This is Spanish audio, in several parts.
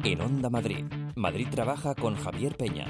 En Onda Madrid. Madrid trabaja con Javier Peña.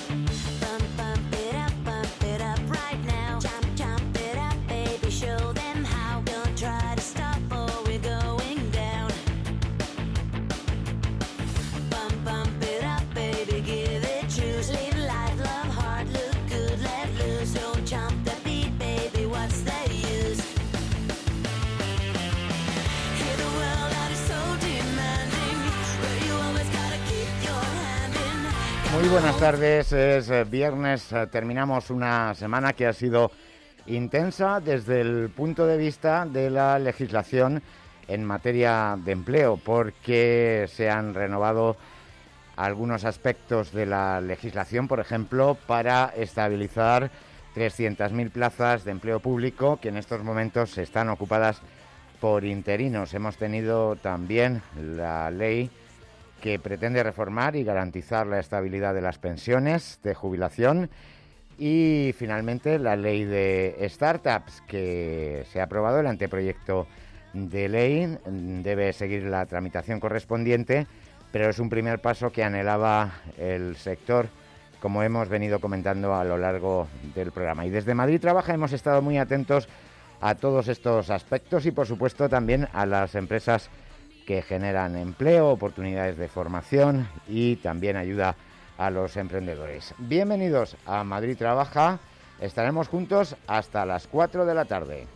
Muy buenas tardes, es viernes, terminamos una semana que ha sido intensa desde el punto de vista de la legislación en materia de empleo, porque se han renovado algunos aspectos de la legislación, por ejemplo, para estabilizar 300.000 plazas de empleo público que en estos momentos están ocupadas por interinos. Hemos tenido también la ley que pretende reformar y garantizar la estabilidad de las pensiones de jubilación y finalmente la ley de startups que se ha aprobado. El anteproyecto de ley debe seguir la tramitación correspondiente, pero es un primer paso que anhelaba el sector, como hemos venido comentando a lo largo del programa. Y desde Madrid Trabaja hemos estado muy atentos a todos estos aspectos y por supuesto también a las empresas que generan empleo, oportunidades de formación y también ayuda a los emprendedores. Bienvenidos a Madrid Trabaja. Estaremos juntos hasta las 4 de la tarde.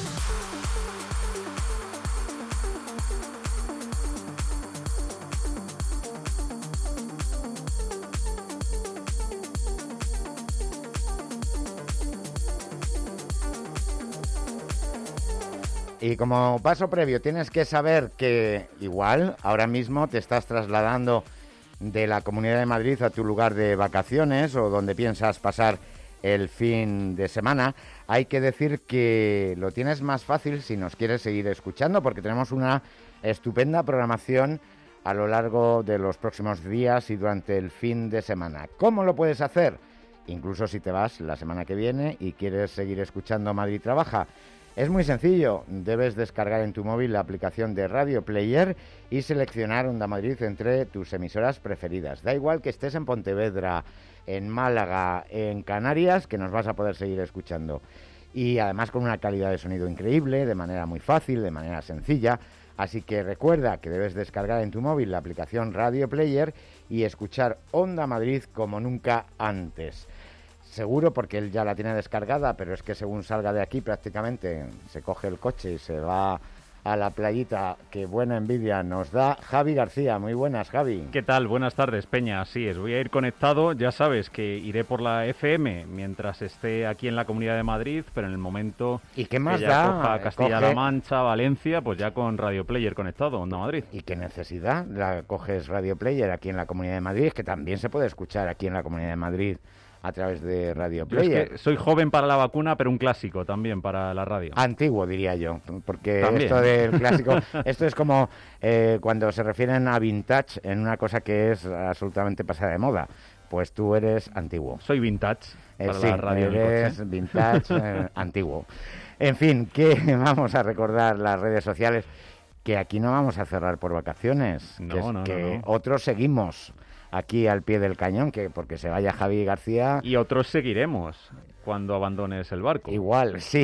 Y como paso previo tienes que saber que igual ahora mismo te estás trasladando de la Comunidad de Madrid a tu lugar de vacaciones o donde piensas pasar el fin de semana. Hay que decir que lo tienes más fácil si nos quieres seguir escuchando, porque tenemos una estupenda programación a lo largo de los próximos días y durante el fin de semana. ¿Cómo lo puedes hacer? Incluso si te vas la semana que viene y quieres seguir escuchando Madrid Trabaja. Es muy sencillo, debes descargar en tu móvil la aplicación de Radio Player y seleccionar Onda Madrid entre tus emisoras preferidas. Da igual que estés en Pontevedra, en Málaga, en Canarias, que nos vas a poder seguir escuchando. Y además con una calidad de sonido increíble, de manera muy fácil, de manera sencilla. Así que recuerda que debes descargar en tu móvil la aplicación Radio Player y escuchar Onda Madrid como nunca antes. Seguro, porque él ya la tiene descargada, pero es que según salga de aquí prácticamente se coge el coche y se va a la playita, que buena envidia nos da. Javi García, muy buenas, Javi. ¿Qué tal? Buenas tardes, Peña. Así es, voy a ir conectado. Ya sabes que iré por la FM mientras esté aquí en la Comunidad de Madrid, pero en el momento ¿y qué más que da? ya coja Castilla-La Mancha, Valencia, pues ya con Radio Player conectado, Onda Madrid. ¿Y qué necesidad? La coges Radio Player aquí en la Comunidad de Madrid, que también se puede escuchar aquí en la Comunidad de Madrid a través de Radio Player. Es que soy joven para la vacuna, pero un clásico también para la radio. Antiguo, diría yo, porque ¿también? Esto del clásico, esto es como cuando se refieren a vintage en una cosa que es absolutamente pasada de moda. Pues tú eres antiguo. Soy vintage para sí, la radio. Eres vintage, antiguo. En fin, que vamos a recordar las redes sociales, que aquí no vamos a cerrar por vacaciones, No. Otros seguimos aquí al pie del cañón, que porque se vaya Javi García. Y otros seguiremos cuando abandones el barco. Igual, sí.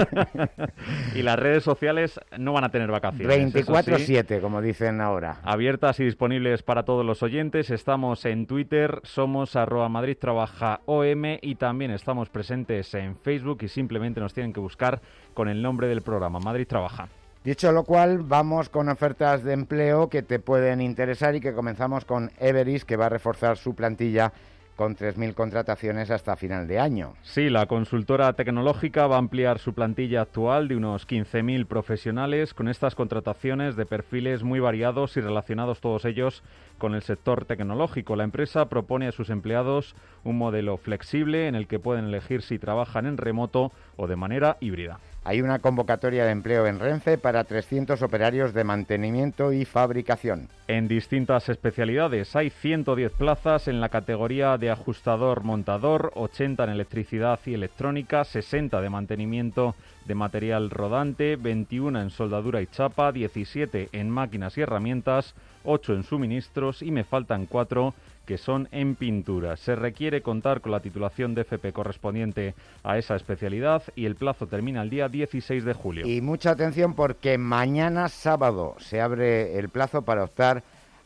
Y las redes sociales no van a tener vacaciones. 24/7, sí, como dicen ahora. Abiertas y disponibles para todos los oyentes. Estamos en Twitter, somos @MadridTrabajaOM y también estamos presentes en Facebook y simplemente nos tienen que buscar con el nombre del programa, Madrid Trabaja. Dicho lo cual, vamos con ofertas de empleo que te pueden interesar y que comenzamos con Everis, que va a reforzar su plantilla con 3.000 contrataciones hasta final de año. Sí, la consultora tecnológica va a ampliar su plantilla actual de unos 15.000 profesionales con estas contrataciones de perfiles muy variados y relacionados todos ellos con el sector tecnológico. La empresa propone a sus empleados un modelo flexible en el que pueden elegir si trabajan en remoto o de manera híbrida. Hay una convocatoria de empleo en Renfe para 300 operarios de mantenimiento y fabricación. En distintas especialidades hay 110 plazas en la categoría de ajustador-montador, 80 en electricidad y electrónica, 60 de mantenimiento de material rodante, 21 en soldadura y chapa, 17 en máquinas y herramientas, 8 en suministros y me faltan 4 que son en pintura. Se requiere contar con la titulación de FP correspondiente a esa especialidad y el plazo termina el día 16 de julio. Y mucha atención porque mañana sábado se abre el plazo para optar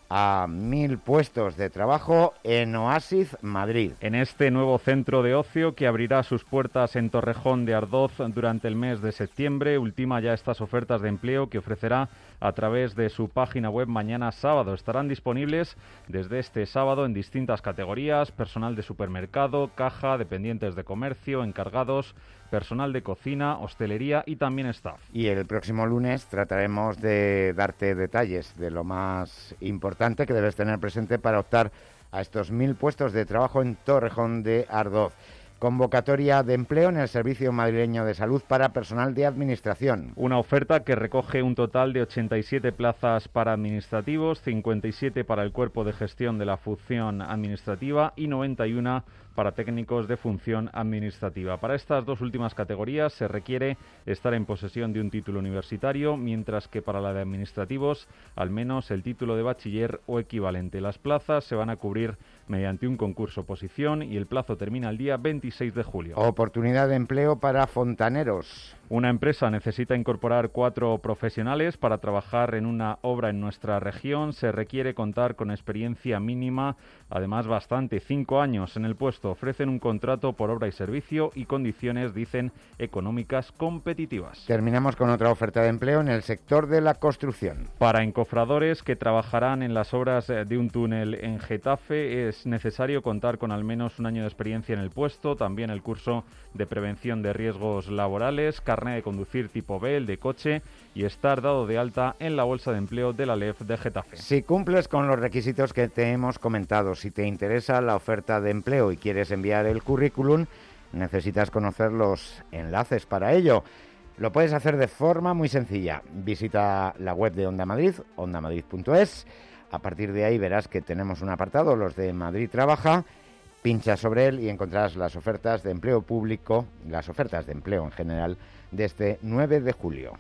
a 1.000 puestos de trabajo en Oasis Madrid. En este nuevo centro de ocio que abrirá sus puertas en Torrejón de Ardoz durante el mes de septiembre, ultima ya estas ofertas de empleo que ofrecerá a través de su página web mañana sábado. Estarán disponibles desde este sábado en distintas categorías: personal de supermercado, caja, dependientes de comercio, encargados, personal de cocina, hostelería y también staff. Y el próximo lunes trataremos de darte detalles de lo más importante que debes tener presente para optar a estos 1.000 puestos de trabajo en Torrejón de Ardoz. Convocatoria de empleo en el Servicio Madrileño de Salud para personal de administración. Una oferta que recoge un total de 87 plazas para administrativos, 57 para el cuerpo de gestión de la función administrativa y 91 para técnicos de función administrativa. Para estas dos últimas categorías se requiere estar en posesión de un título universitario, mientras que para la de administrativos al menos el título de bachiller o equivalente. Las plazas se van a cubrir mediante un concurso-oposición y el plazo termina el día 26 de julio. Oportunidad de empleo para fontaneros. Una empresa necesita incorporar 4 profesionales para trabajar en una obra en nuestra región. Se requiere contar con experiencia mínima, además bastante, 5 años en el puesto. Ofrecen un contrato por obra y servicio y condiciones, dicen, económicas competitivas. Terminamos con otra oferta de empleo en el sector de la construcción. Para encofradores que trabajarán en las obras de un túnel en Getafe es necesario contar con al menos un año de experiencia en el puesto, también el curso de prevención de riesgos laborales, carnet de conducir tipo B, el de coche, y estar dado de alta en la bolsa de empleo de la LEF de Getafe. Si cumples con los requisitos que te hemos comentado, si te interesa la oferta de empleo y quieres enviar el currículum, necesitas conocer los enlaces para ello. Lo puedes hacer de forma muy sencilla. Visita la web de Onda Madrid, ondamadrid.es. A partir de ahí verás que tenemos un apartado, los de Madrid Trabaja. Pincha sobre él y encontrarás las ofertas de empleo público, las ofertas de empleo en general, de este 9 de julio.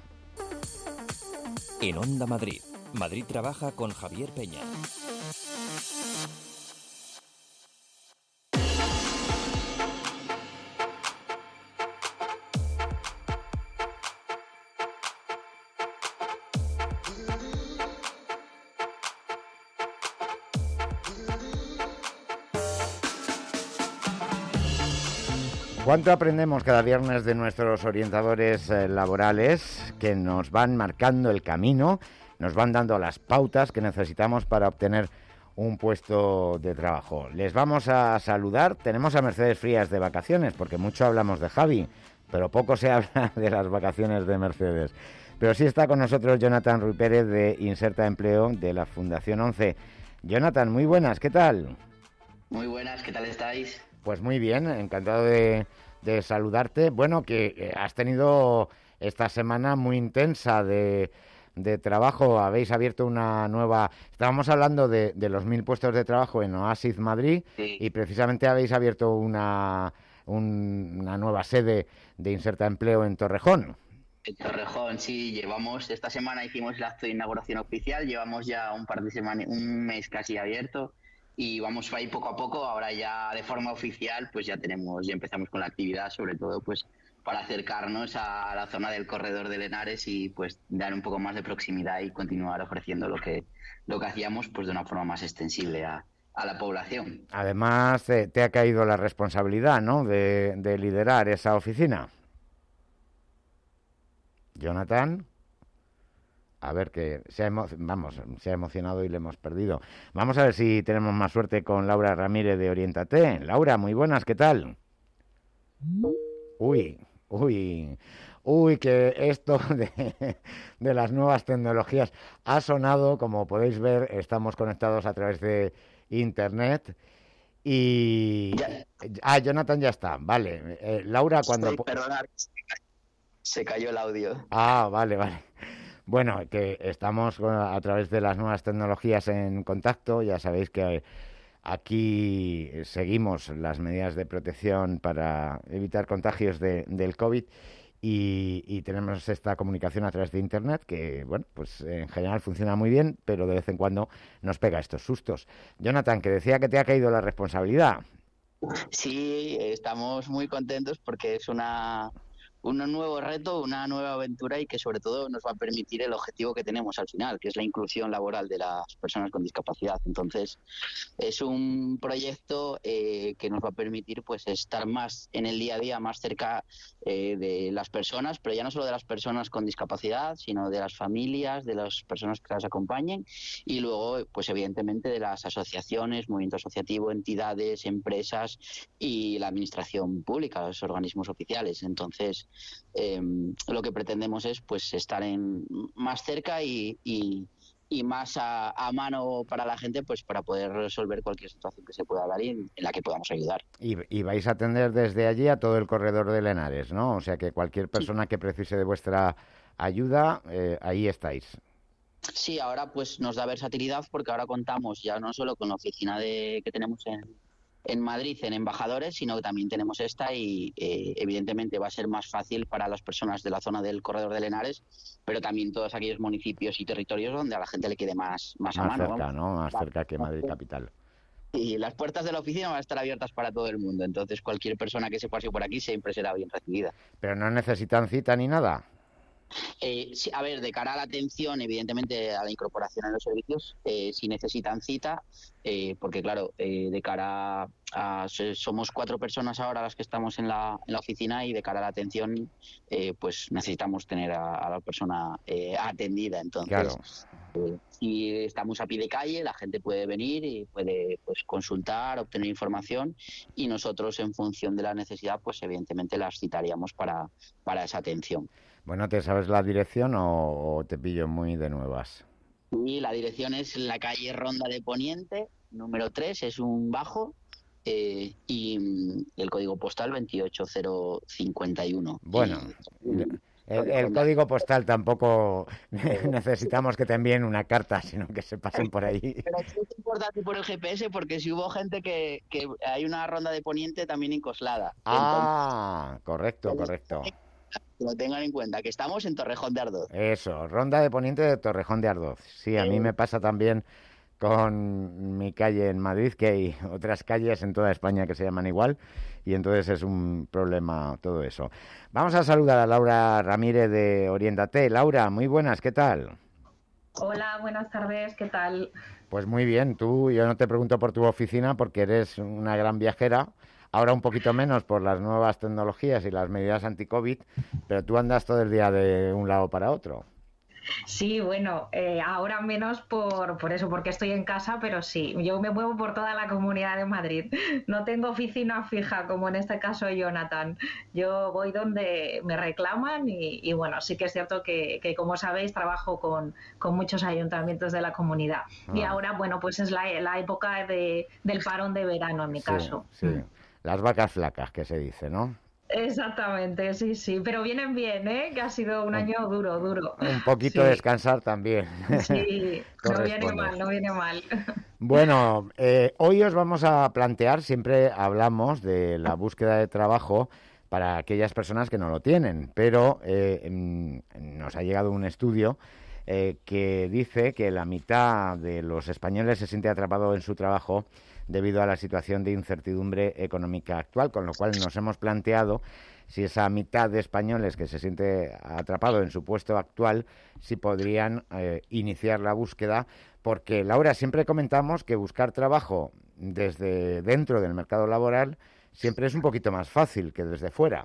En Onda Madrid, Madrid Trabaja con Javier Peña. ¿Cuánto aprendemos cada viernes de nuestros orientadores laborales que nos van marcando el camino, nos van dando las pautas que necesitamos para obtener un puesto de trabajo? Les vamos a saludar. Tenemos a Mercedes Frías de vacaciones, porque mucho hablamos de Javi, pero poco se habla de las vacaciones de Mercedes. Pero sí está con nosotros Jonathan Ruy Pérez de Inserta Empleo de la Fundación 11. Jonathan, muy buenas, ¿qué tal? Muy buenas, ¿qué tal estáis? Pues muy bien, encantado de saludarte. Bueno, que has tenido esta semana muy intensa de trabajo. Habéis abierto una nueva... Estábamos hablando de los 1.000 puestos de trabajo en Oasis Madrid, sí. Y precisamente habéis abierto una nueva sede de Inserta Empleo en Torrejón. En Torrejón, sí, esta semana hicimos la acto de inauguración oficial, llevamos ya un par de semanas, un mes casi abierto. Y vamos ahí poco a poco. Ahora ya de forma oficial pues ya empezamos con la actividad, sobre todo pues para acercarnos a la zona del corredor de Henares y pues dar un poco más de proximidad y continuar ofreciendo lo que hacíamos pues de una forma más extensible a la población. Además te ha caído la responsabilidad, ¿no?, de liderar esa oficina. Jonathan. A ver, que se ha emocionado y le hemos perdido. Vamos a ver si tenemos más suerte con Laura Ramírez de Oriéntate. Laura, muy buenas, ¿qué tal? Uy, que esto de las nuevas tecnologías ha sonado. Como podéis ver, estamos conectados a través de Internet. Y... Jonathan ya está, vale. Laura, cuando... Se cayó el audio. Ah, vale, vale. Bueno, que estamos a través de las nuevas tecnologías en contacto. Ya sabéis que aquí seguimos las medidas de protección para evitar contagios del COVID y tenemos esta comunicación a través de Internet que, bueno, pues en general funciona muy bien, pero de vez en cuando nos pega estos sustos. Jonathan, que decía que te ha caído la responsabilidad. Sí, estamos muy contentos porque es un nuevo reto, una nueva aventura y que sobre todo nos va a permitir el objetivo que tenemos al final, que es la inclusión laboral de las personas con discapacidad. Entonces, es un proyecto que nos va a permitir pues estar más en el día a día, más cerca de las personas, pero ya no solo de las personas con discapacidad, sino de las familias, de las personas que las acompañen y luego, pues evidentemente, de las asociaciones, movimiento asociativo, entidades, empresas y la administración pública, los organismos oficiales. Entonces, lo que pretendemos es pues estar más cerca y más a mano para la gente, pues para poder resolver cualquier situación que se pueda dar y en la que podamos ayudar. Y vais a atender desde allí a todo el corredor de Henares, ¿no? O sea que cualquier persona que precise de vuestra ayuda, ahí estáis. Sí, ahora pues nos da versatilidad porque ahora contamos ya no solo con la oficina que tenemos en Madrid, en Embajadores, sino que también tenemos esta y evidentemente va a ser más fácil para las personas de la zona del Corredor de Henares, pero también todos aquellos municipios y territorios donde a la gente le quede más a mano. Cerca, Vamos. ¿no? Más cerca que Madrid capital. Y las puertas de la oficina van a estar abiertas para todo el mundo, entonces cualquier persona que se pase por aquí siempre será bien recibida. Pero no necesitan cita ni nada. Sí, a ver, de cara a la atención, evidentemente a la incorporación en los servicios, si necesitan cita, porque claro, de cara somos 4 personas ahora las que estamos en la oficina y de cara a la atención, pues necesitamos tener a la persona atendida. Entonces, claro. Si estamos a pie de calle, la gente puede venir y puede pues consultar, obtener información y nosotros en función de la necesidad, pues evidentemente las citaríamos para esa atención. Bueno, ¿te sabes la dirección o te pillo muy de nuevas? Y la dirección es la calle Ronda de Poniente, número 3, es un bajo, y el código postal 28051. Bueno, el código postal tampoco necesitamos que te envíen una carta, sino que se pasen por ahí. Pero es importante por el GPS porque si hubo gente que hay una Ronda de Poniente también en Coslada. Ah, correcto. Que lo tengan en cuenta, que estamos en Torrejón de Ardoz. Eso, Ronda de Poniente de Torrejón de Ardoz. Sí, a mí me pasa también con mi calle en Madrid, que hay otras calles en toda España que se llaman igual, y entonces es un problema todo eso. Vamos a saludar a Laura Ramírez de Oriéntate. Laura, muy buenas, ¿qué tal? Hola, buenas tardes, ¿qué tal? Pues muy bien, yo no te pregunto por tu oficina porque eres una gran viajera. Ahora un poquito menos por las nuevas tecnologías y las medidas anti-COVID, pero tú andas todo el día de un lado para otro. Sí, bueno, ahora menos por eso, porque estoy en casa, pero sí, yo me muevo por toda la Comunidad de Madrid. No tengo oficina fija, como en este caso Jonathan. Yo voy donde me reclaman y bueno, sí que es cierto que como sabéis, trabajo con muchos ayuntamientos de la comunidad. Y ahora, bueno, pues es la época del parón de verano, en mi caso. Sí. Las vacas flacas, que se dice, ¿no? Exactamente, sí, pero vienen bien, ¿eh? Que ha sido un año duro. Un poquito descansar también. Sí, no viene mal. Bueno, hoy os vamos a plantear, siempre hablamos de la búsqueda de trabajo para aquellas personas que no lo tienen, pero nos ha llegado un estudio que dice que la mitad de los españoles se siente atrapado en su trabajo debido a la situación de incertidumbre económica actual, con lo cual nos hemos planteado si esa mitad de españoles que se siente atrapado en su puesto actual, si podrían iniciar la búsqueda, porque, Laura, siempre comentamos que buscar trabajo desde dentro del mercado laboral siempre es un poquito más fácil que desde fuera.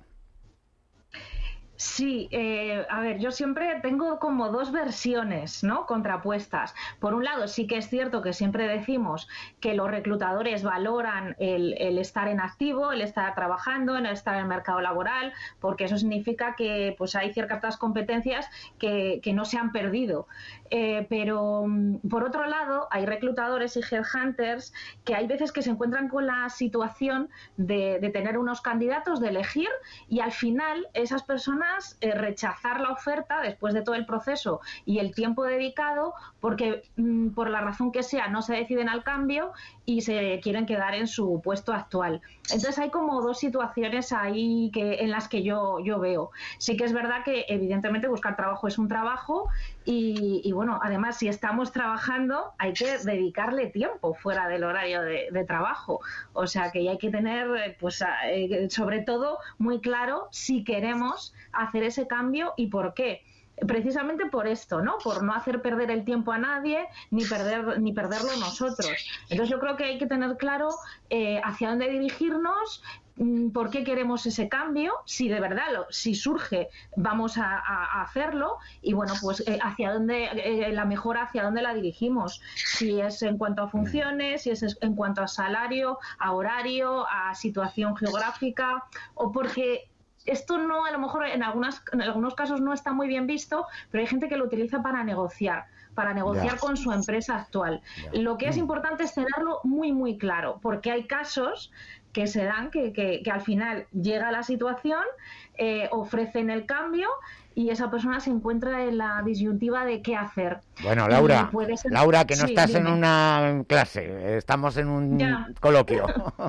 Sí, a ver, yo siempre tengo como dos versiones, ¿no? Contrapuestas. Por un lado, sí que es cierto que siempre decimos que los reclutadores valoran el estar en activo, el estar trabajando, el estar en el mercado laboral, porque eso significa que pues hay ciertas competencias que no se han perdido. Pero por otro lado, hay reclutadores y headhunters que hay veces que se encuentran con la situación de tener unos candidatos, de elegir, y al final esas personas personas rechazar la oferta después de todo el proceso y el tiempo dedicado porque por la razón que sea no se deciden al cambio y se quieren quedar en su puesto actual. Entonces hay como dos situaciones ahí en las que yo veo. Sí que es verdad que evidentemente buscar trabajo es un trabajo y bueno, además si estamos trabajando hay que dedicarle tiempo fuera del horario de trabajo. O sea que hay que tener pues sobre todo muy claro si queremos hacer ese cambio y por qué. Precisamente por esto, ¿no? Por no hacer perder el tiempo a nadie ni perderlo nosotros. Entonces yo creo que hay que tener claro hacia dónde dirigirnos, por qué queremos ese cambio, si de verdad si surge vamos a hacerlo y bueno, pues hacia dónde la mejora, hacia dónde la dirigimos, si es en cuanto a funciones, si es en cuanto a salario, a horario, a situación geográfica, o porque esto no, a lo mejor en algunos casos no está muy bien visto, pero hay gente que lo utiliza para negociar con su empresa actual. Lo que es importante es tenerlo muy, muy claro, porque hay casos que se dan que al final llega la situación, ofrecen el cambio y esa persona se encuentra en la disyuntiva de qué hacer. Bueno, Laura, que no estás en una clase, estamos en un coloquio.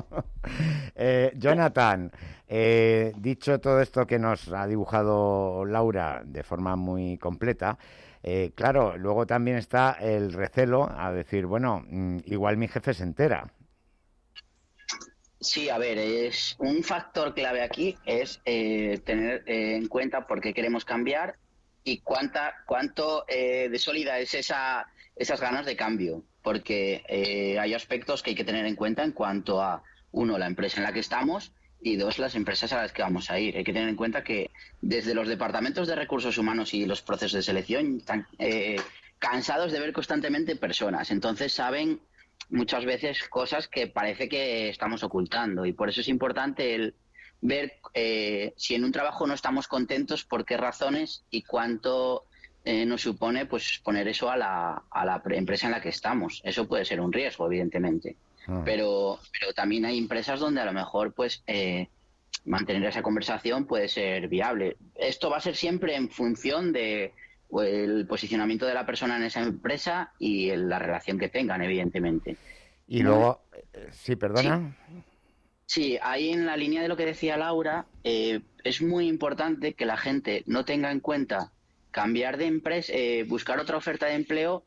Jonathan, dicho todo esto que nos ha dibujado Laura de forma muy completa, claro, luego también está el recelo a decir, bueno, igual mi jefe se entera. Sí, a ver, es un factor clave aquí es tener en cuenta por qué queremos cambiar y cuánto de sólida es esas ganas de cambio, porque hay aspectos que hay que tener en cuenta en cuanto a, uno, la empresa en la que estamos y dos, las empresas a las que vamos a ir. Hay que tener en cuenta que desde los departamentos de recursos humanos y los procesos de selección están cansados de ver constantemente personas, entonces saben muchas veces cosas que parece que estamos ocultando y por eso es importante el ver si en un trabajo no estamos contentos, por qué razones y cuánto nos supone pues poner eso a la empresa en la que estamos. Eso puede ser un riesgo, evidentemente, pero también hay empresas donde a lo mejor pues mantener esa conversación puede ser viable. Esto va a ser siempre en función de el posicionamiento de la persona en esa empresa y la relación que tengan, evidentemente. Y luego, sí, perdona. Sí, ahí en la línea de lo que decía Laura, es muy importante que la gente no tenga en cuenta cambiar de empresa, buscar otra oferta de empleo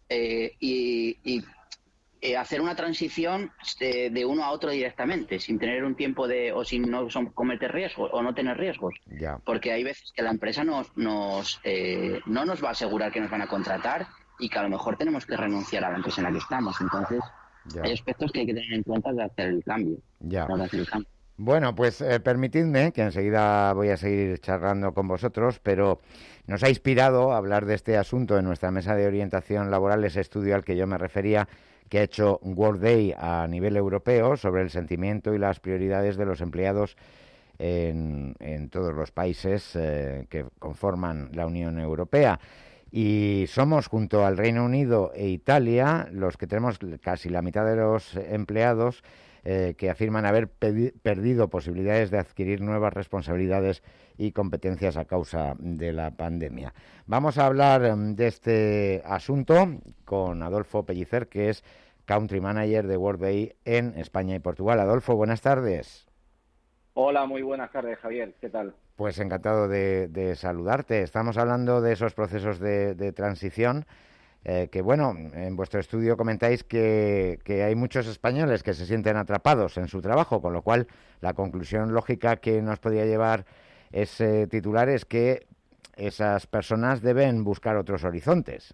y hacer una transición de uno a otro directamente, sin tener un tiempo o sin no cometer riesgos o no tener riesgos. Ya. Porque hay veces que la empresa no nos va a asegurar que nos van a contratar y que a lo mejor tenemos que renunciar a la empresa en la que estamos. Entonces, hay aspectos que hay que tener en cuenta de hacer el cambio. Bueno, pues permitidme que enseguida voy a seguir charlando con vosotros, pero nos ha inspirado a hablar de este asunto en nuestra mesa de orientación laboral, ese estudio al que yo me refería, que ha hecho Workday a nivel europeo sobre el sentimiento y las prioridades de los empleados en todos los países que conforman la Unión Europea. Y somos, junto al Reino Unido e Italia, los que tenemos casi la mitad de los empleados que afirman haber perdido posibilidades de adquirir nuevas responsabilidades y competencias a causa de la pandemia. Vamos a hablar de este asunto con Adolfo Pellicer, que es Country Manager de Workday en España y Portugal. Adolfo, buenas tardes. Hola, muy buenas tardes, Javier. ¿Qué tal? Pues encantado de saludarte. Estamos hablando de esos procesos de transición que, bueno, en vuestro estudio comentáis que hay muchos españoles que se sienten atrapados en su trabajo, con lo cual la conclusión lógica que nos podría llevar ese titular es que esas personas deben buscar otros horizontes.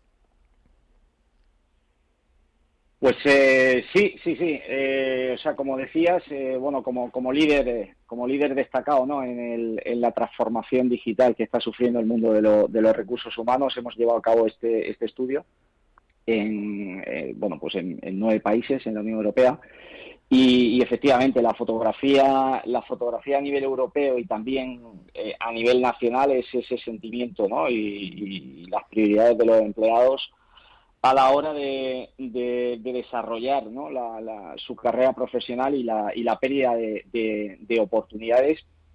Pues sí. O sea, como decías, bueno, como líder destacado, ¿no? En la transformación digital que está sufriendo el mundo de los recursos humanos, hemos llevado a cabo este estudio en 9 países en la Unión Europea y efectivamente la fotografía a nivel europeo y también a nivel nacional es ese sentimiento, ¿no? Y las prioridades de los empleados a la hora de desarrollar, ¿no? su carrera profesional y la pérdida de oportunidades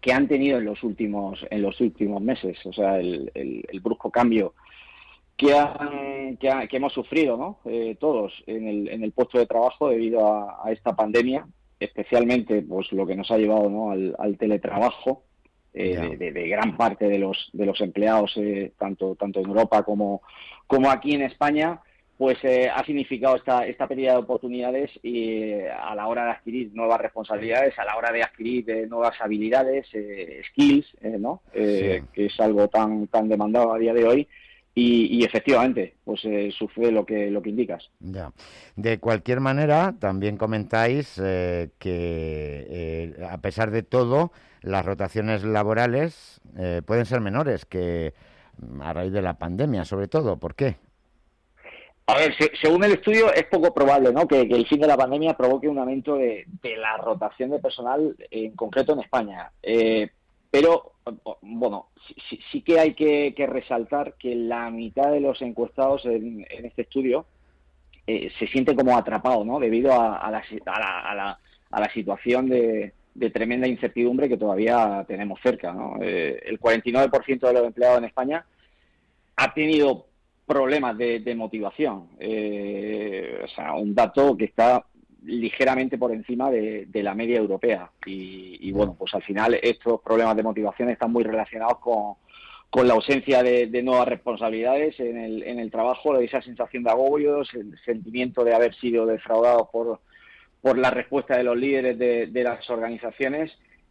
que han tenido en los últimos meses. O sea, el brusco cambio que hemos sufrido, ¿no? Todos en el puesto de trabajo debido a esta pandemia, especialmente pues lo que nos ha llevado, ¿no?, al teletrabajo de gran parte de los empleados, tanto en Europa como aquí en España. Pues ha significado esta pérdida de oportunidades y a la hora de adquirir nuevas responsabilidades, a la hora de adquirir nuevas habilidades, skills, ¿no? Que es algo tan demandado a día de hoy. Y efectivamente, pues sucede lo que indicas. Ya. De cualquier manera, también comentáis que a pesar de todo, las rotaciones laborales pueden ser menores que a raíz de la pandemia, sobre todo. ¿Por qué? A ver, según el estudio, es poco probable, ¿no?, que el fin de la pandemia provoque un aumento de la rotación de personal, en concreto en España. Pero, bueno, sí que hay que resaltar que la mitad de los encuestados en este estudio se siente como atrapado, ¿no?, debido a la situación de tremenda incertidumbre que todavía tenemos cerca, ¿no? El 49% de los empleados en España ha tenido problemas de motivación. O sea, un dato que está ligeramente por encima de la media europea. Y bueno, pues al final estos problemas de motivación están muy relacionados con la ausencia de nuevas responsabilidades en el trabajo, esa sensación de agobio, el sentimiento de haber sido defraudados por la respuesta de los líderes de las organizaciones.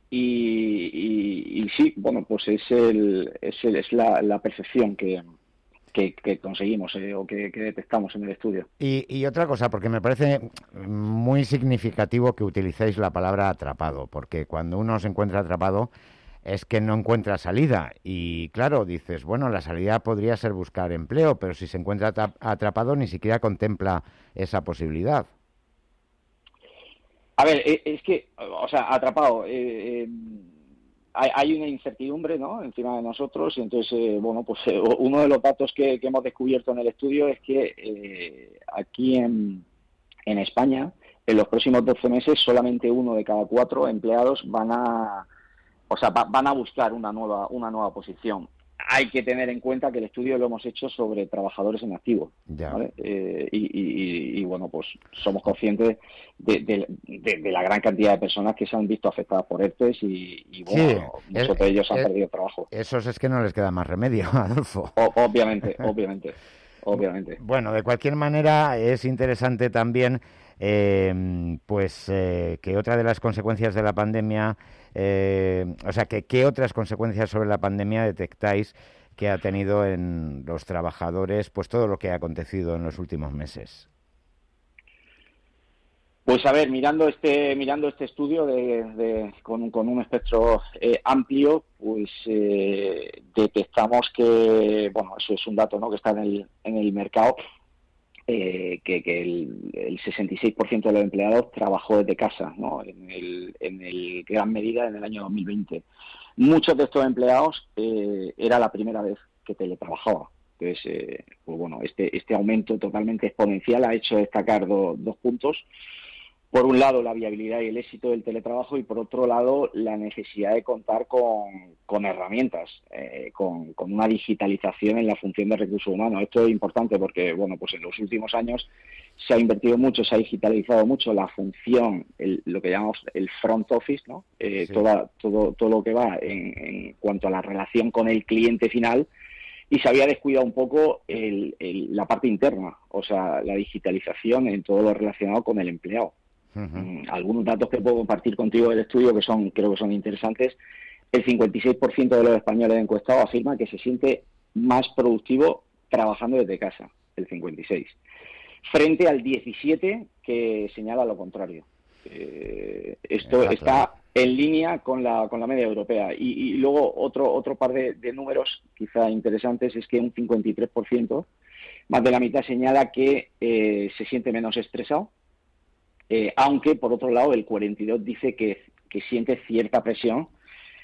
Y sí, bueno, pues es la percepción que conseguimos o que detectamos en el estudio. Y otra cosa, porque me parece muy significativo que utilicéis la palabra atrapado, porque cuando uno se encuentra atrapado es que no encuentra salida. Y claro, dices, bueno, la salida podría ser buscar empleo, pero si se encuentra atrapado ni siquiera contempla esa posibilidad. A ver, es que, o sea, atrapado... hay una incertidumbre, ¿no?, encima de nosotros, y entonces, bueno, pues uno de los datos que hemos descubierto en el estudio es que aquí en España, en los próximos 12 meses, solamente 1 de cada 4 empleados van a buscar una nueva posición. Hay que tener en cuenta que el estudio lo hemos hecho sobre trabajadores en activo, ¿vale? Y bueno, pues somos conscientes de la gran cantidad de personas que se han visto afectadas por ERTEs y bueno, muchos de ellos han perdido trabajo. Esos es que no les queda más remedio, Adolfo. Obviamente. Bueno, de cualquier manera es interesante también que otra de las consecuencias de la pandemia, ¿qué otras consecuencias sobre la pandemia detectáis que ha tenido en los trabajadores, pues todo lo que ha acontecido en los últimos meses? Pues a ver, mirando este estudio con un espectro amplio, pues detectamos que, bueno, eso es un dato, ¿no?, que está en el mercado, que el 66% de los empleados trabajó desde casa, ¿no?, en gran medida en el año 2020. Muchos de estos empleados era la primera vez que teletrabajaba. Entonces, pues bueno, este aumento totalmente exponencial ha hecho destacar dos puntos. Por un lado, la viabilidad y el éxito del teletrabajo, y por otro lado, la necesidad de contar con herramientas, con una digitalización en la función de recursos humanos. Esto es importante porque, bueno, pues en los últimos años se ha invertido mucho, se ha digitalizado mucho la función, lo que llamamos el front office, ¿no? Sí. Todo lo que va en cuanto a la relación con el cliente final, y se había descuidado un poco la parte interna, o sea, la digitalización en todo lo relacionado con el empleado. Uh-huh. Algunos datos que puedo compartir contigo del estudio creo que son interesantes. El 56% de los españoles encuestados afirma que se siente más productivo trabajando desde casa, el 56%, frente al 17% que señala lo contrario. Esto está en línea con la media europea. Y luego otro par de números quizá interesantes es que un 53%, más de la mitad, señala que se siente menos estresado. Aunque, por otro lado, el 42% dice que siente cierta presión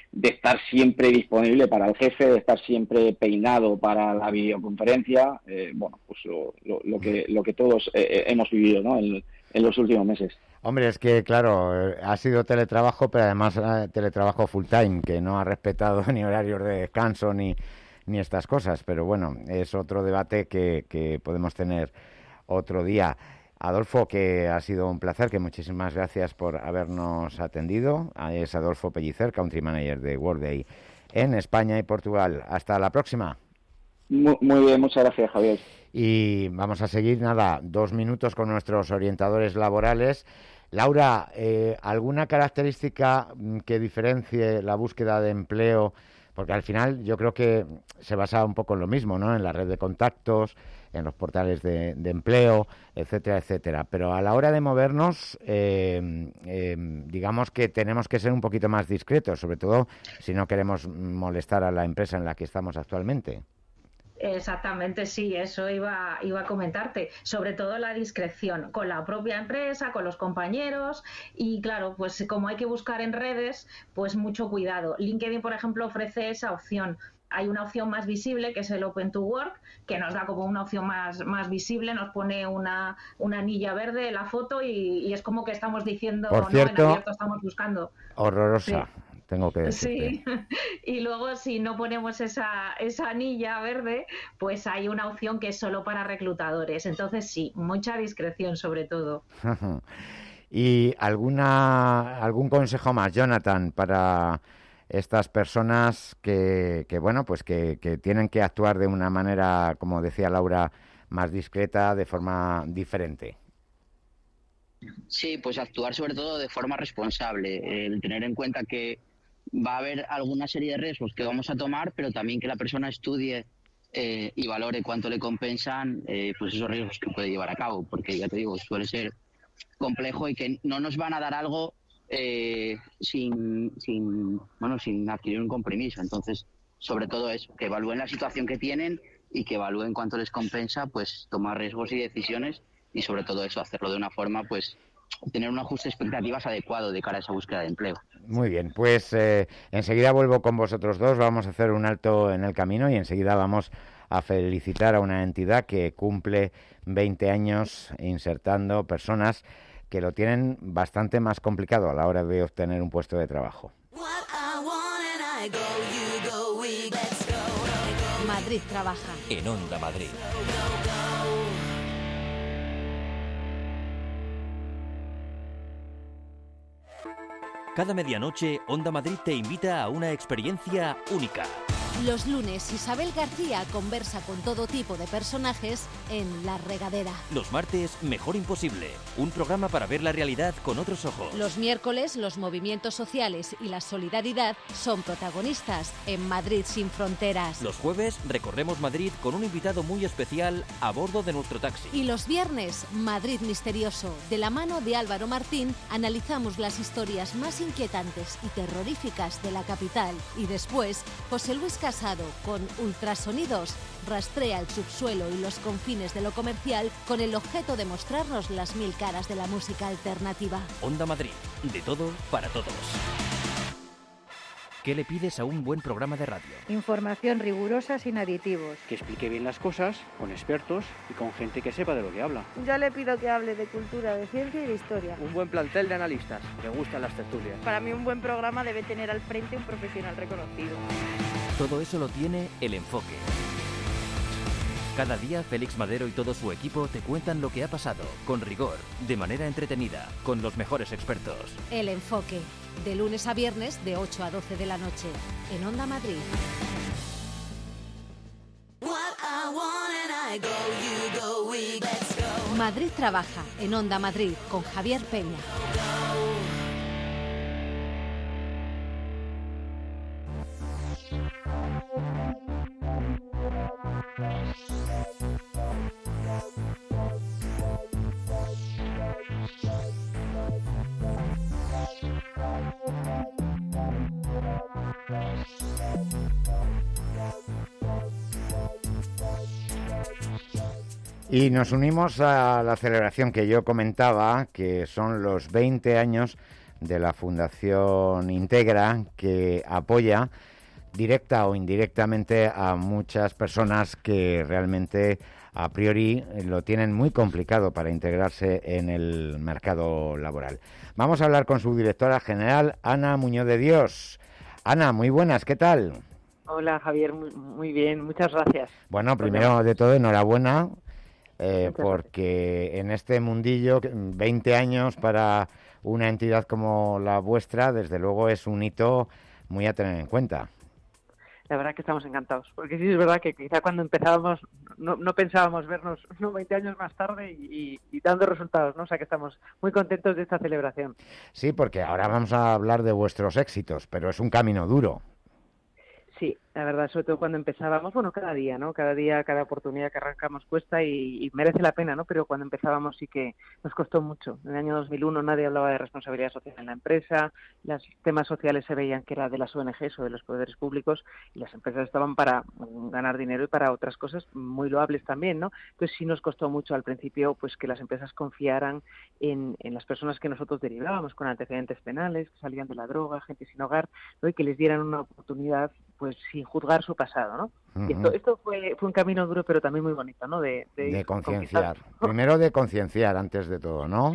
estar siempre disponible para el jefe, de estar siempre peinado para la videoconferencia, pues lo que todos hemos vivido, ¿no? en los últimos meses. Hombre, es que, claro, ha sido teletrabajo, pero además teletrabajo full time, que no ha respetado ni horarios de descanso ni estas cosas. Pero bueno, es otro debate que podemos tener otro día. Adolfo, que ha sido un placer, que muchísimas gracias por habernos atendido. Es Adolfo Pellicer, Country Manager de Workday en España y Portugal. Hasta la próxima. Muy bien, muchas gracias, Javier. Y vamos a seguir, 2 minutos con nuestros orientadores laborales. Laura, ¿alguna característica que diferencie la búsqueda de empleo? Porque al final yo creo que se basa un poco en lo mismo, ¿no? En la red de contactos, en los portales de empleo, etcétera, etcétera. Pero a la hora de movernos, digamos que tenemos que ser un poquito más discretos, sobre todo si no queremos molestar a la empresa en la que estamos actualmente. Exactamente, sí, eso iba a comentarte. Sobre todo la discreción con la propia empresa, con los compañeros y claro, pues como hay que buscar en redes, pues mucho cuidado. LinkedIn, por ejemplo, ofrece esa opción. Hay una opción más visible que es el Open to Work, que nos da como una opción más visible, nos pone una anilla verde en la foto y es como que estamos diciendo, por cierto, no, en abierto estamos buscando. Horrorosa. Sí. Tengo que decirte. Sí, y luego si no ponemos esa anilla verde, pues hay una opción que es solo para reclutadores. Entonces sí, mucha discreción sobre todo. ¿Y algún consejo más, Jonathan, para estas personas que tienen que actuar de una manera, como decía Laura, más discreta, de forma diferente? Sí, pues actuar sobre todo de forma responsable, el tener en cuenta que va a haber alguna serie de riesgos que vamos a tomar, pero también que la persona estudie y valore cuánto le compensan pues esos riesgos que puede llevar a cabo, porque ya te digo, suele ser complejo y que no nos van a dar algo sin adquirir un compromiso. Entonces, sobre todo eso, que evalúen la situación que tienen y que evalúen cuánto les compensa, pues tomar riesgos y decisiones y sobre todo eso, hacerlo de una forma, pues tener un ajuste de expectativas adecuado de cara a esa búsqueda de empleo. Muy bien, pues enseguida vuelvo con vosotros dos, vamos a hacer un alto en el camino y enseguida vamos a felicitar a una entidad que cumple 20 años insertando personas que lo tienen bastante más complicado a la hora de obtener un puesto de trabajo. Madrid trabaja. En Onda Madrid. Cada medianoche, Onda Madrid te invita a una experiencia única. Los lunes, Isabel García conversa con todo tipo de personajes en La Regadera. Los martes, Mejor Imposible, un programa para ver la realidad con otros ojos. Los miércoles, los movimientos sociales y la solidaridad son protagonistas en Madrid sin fronteras. Los jueves, recorremos Madrid con un invitado muy especial a bordo de nuestro taxi. Y los viernes, Madrid Misterioso. De la mano de Álvaro Martín, analizamos las historias más inquietantes y terroríficas de la capital. Y después, José Luis Casado, con Ultrasonidos, rastrea el subsuelo y los confines de lo comercial con el objeto de mostrarnos las 1000 caras de la música alternativa. Onda Madrid, de todo para todos. ¿Qué le pides a un buen programa de radio? Información rigurosa sin aditivos. Que explique bien las cosas, con expertos y con gente que sepa de lo que habla. Yo le pido que hable de cultura, de ciencia y de historia. Un buen plantel de analistas, me gustan las tertulias. Para mí un buen programa debe tener al frente un profesional reconocido. Todo eso lo tiene El Enfoque. Cada día Félix Madero y todo su equipo te cuentan lo que ha pasado, con rigor, de manera entretenida, con los mejores expertos. El Enfoque, de lunes a viernes de 8 a 12 de la noche, en Onda Madrid. Madrid trabaja, en Onda Madrid, con Javier Peña. Y nos unimos a la celebración que yo comentaba, que son los 20 años de la Fundación Integra, que apoya directa o indirectamente a muchas personas que realmente a priori lo tienen muy complicado para integrarse en el mercado laboral. Vamos a hablar con su directora general, Ana Muñoz de Dios. Ana, muy buenas, ¿qué tal? Hola Javier, muy bien, muchas gracias. Bueno, primero de todo, enhorabuena, porque en este mundillo, 20 años para una entidad como la vuestra, desde luego es un hito muy a tener en cuenta. La verdad que estamos encantados, porque sí es verdad que quizá cuando empezábamos no pensábamos vernos 20 años más tarde y dando resultados, ¿no? O sea que estamos muy contentos de esta celebración. Sí, porque ahora vamos a hablar de vuestros éxitos, pero es un camino duro. Sí, la verdad, sobre todo cuando empezábamos, bueno, cada día, ¿no? Cada día, cada oportunidad que arrancamos cuesta y merece la pena, ¿no? Pero cuando empezábamos sí que nos costó mucho. En el año 2001 nadie hablaba de responsabilidad social en la empresa, los temas sociales se veían que era de las ONGs o de los poderes públicos y las empresas estaban para ganar dinero y para otras cosas muy loables también, ¿no? Entonces sí nos costó mucho al principio pues que las empresas confiaran en las personas que nosotros derivábamos con antecedentes penales, que salían de la droga, gente sin hogar, ¿no? Y que les dieran una oportunidad pues sin juzgar su pasado, ¿no? Y esto fue un camino duro, pero también muy bonito, ¿no? De concienciar. Primero de concienciar antes de todo, ¿no?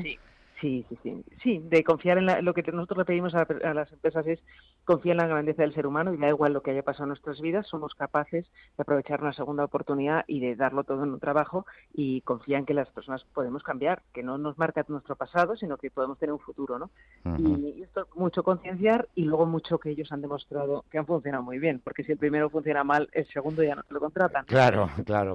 Sí, de confiar en lo que nosotros le pedimos a las empresas es confiar en la grandeza del ser humano y da igual lo que haya pasado en nuestras vidas, somos capaces de aprovechar una segunda oportunidad y de darlo todo en un trabajo y confía en que las personas podemos cambiar, que no nos marca nuestro pasado, sino que podemos tener un futuro, ¿no? Y esto mucho concienciar y luego mucho que ellos han demostrado que han funcionado muy bien, porque si el primero funciona mal, el segundo ya no te lo contratan. Claro.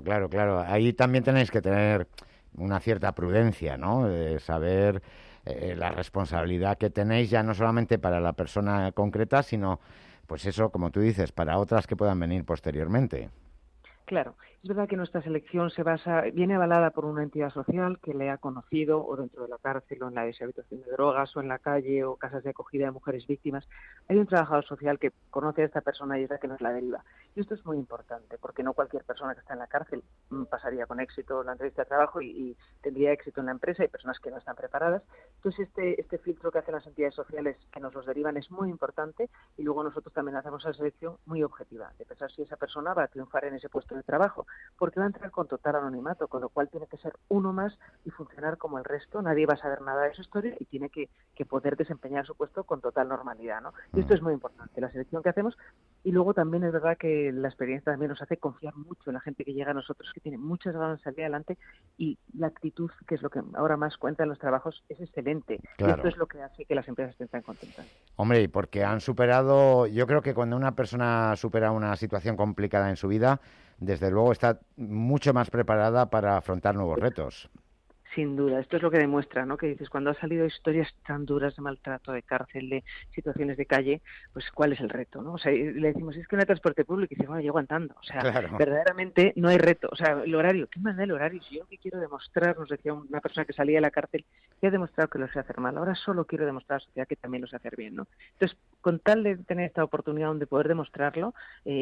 Ahí también tenéis que tener una cierta prudencia, ¿no? Saber la responsabilidad que tenéis ya no solamente para la persona concreta, sino, pues eso, como tú dices, para otras que puedan venir posteriormente. Claro, es verdad que nuestra selección viene avalada por una entidad social que le ha conocido o dentro de la cárcel o en la deshabitación de drogas o en la calle o casas de acogida de mujeres víctimas. Hay un trabajador social que conoce a esta persona y es la que nos la deriva. Y esto es muy importante porque no cualquier persona que está en la cárcel pasaría con éxito la entrevista de trabajo y tendría éxito en la empresa. Hay personas que no están preparadas. Entonces este filtro que hacen las entidades sociales que nos los derivan es muy importante y luego nosotros también hacemos la selección muy objetiva de pensar si esa persona va a triunfar en ese puesto de trabajo, porque va a entrar con total anonimato, con lo cual tiene que ser uno más y funcionar como el resto, nadie va a saber nada de su historia y tiene que poder desempeñar su puesto con total normalidad, ¿no? Y esto es muy importante, la selección que hacemos, y luego también es verdad que la experiencia también nos hace confiar mucho en la gente que llega a nosotros, que tiene muchas ganas de salir adelante, y la actitud, que es lo que ahora más cuenta en los trabajos, es excelente. Claro. Y esto es lo que hace que las empresas estén tan contentas. Hombre, y porque han superado, yo creo que cuando una persona supera una situación complicada en su vida, desde luego está mucho más preparada para afrontar nuevos retos. Sin duda, esto es lo que demuestra, ¿no? Que dices, cuando han salido historias tan duras de maltrato, de cárcel, de situaciones de calle, pues ¿cuál es el reto, no? O sea, le decimos, es que no hay transporte público, y dice, bueno, yo aguantando. O sea, claro. Verdaderamente no hay reto. O sea, el horario, ¿qué más da el horario? Si yo lo que quiero demostrar, nos decía una persona que salía de la cárcel, que ha demostrado que lo sé hacer mal, ahora solo quiero demostrar a la sociedad que también lo sé hacer bien, ¿no? Entonces, con tal de tener esta oportunidad donde poder demostrarlo,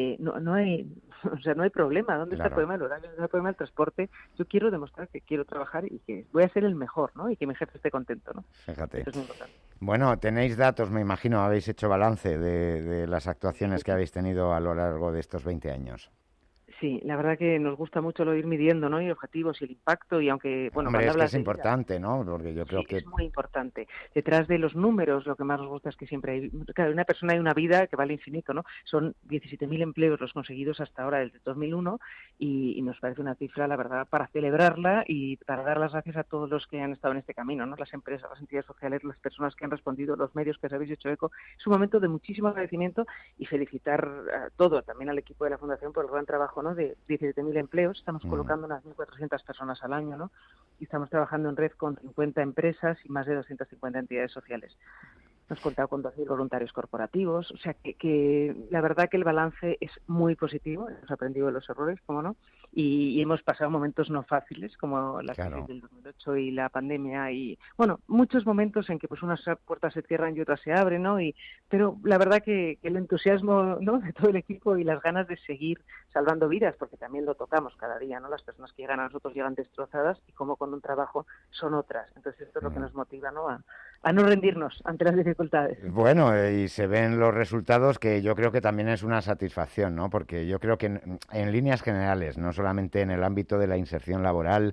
no hay problema. ¿Dónde está el problema del horario? ¿Dónde está el problema del transporte? Yo quiero demostrar que quiero trabajar y que voy a ser el mejor, ¿no? Y que mi jefe esté contento, ¿no? Fíjate. Eso es muy importante. Bueno, tenéis datos, me imagino, habéis hecho balance de las actuaciones que habéis tenido a lo largo de estos 20 años. Sí, la verdad que nos gusta mucho lo ir midiendo, ¿no? Y objetivos y el impacto, y aunque, bueno, hombre, es que es importante, ¿no? Porque yo creo que es muy importante. Detrás de los números, lo que más nos gusta es que siempre hay, claro, una persona hay una vida que vale infinito, ¿no? Son 17.000 empleos los conseguidos hasta ahora desde 2001 y nos parece una cifra, la verdad, para celebrarla y para dar las gracias a todos los que han estado en este camino, ¿no? Las empresas, las entidades sociales, las personas que han respondido, los medios que os habéis hecho eco. Es un momento de muchísimo agradecimiento y felicitar a todo, también al equipo de la Fundación por el gran trabajo, ¿no? De 17.000 empleos, estamos colocando unas 1.400 personas al año, ¿no? Y estamos trabajando en red con 50 empresas y más de 250 entidades sociales. Hemos contado con 2.000 voluntarios corporativos, o sea que la verdad que el balance es muy positivo, hemos aprendido de los errores, cómo no, y hemos pasado momentos no fáciles, como la crisis del 2008 y la pandemia, y bueno, muchos momentos en que pues unas puertas se cierran y otras se abren, ¿no? Pero la verdad que el entusiasmo, ¿no?, de todo el equipo y las ganas de seguir salvando vidas, porque también lo tocamos cada día, ¿no? Las personas que llegan a nosotros llegan destrozadas y como con un trabajo son otras. Entonces esto es lo que nos motiva, ¿no?, a no rendirnos ante las dificultades. Bueno, y se ven los resultados, que yo creo que también es una satisfacción, ¿no? Porque yo creo que en líneas generales, no solamente en el ámbito de la inserción laboral,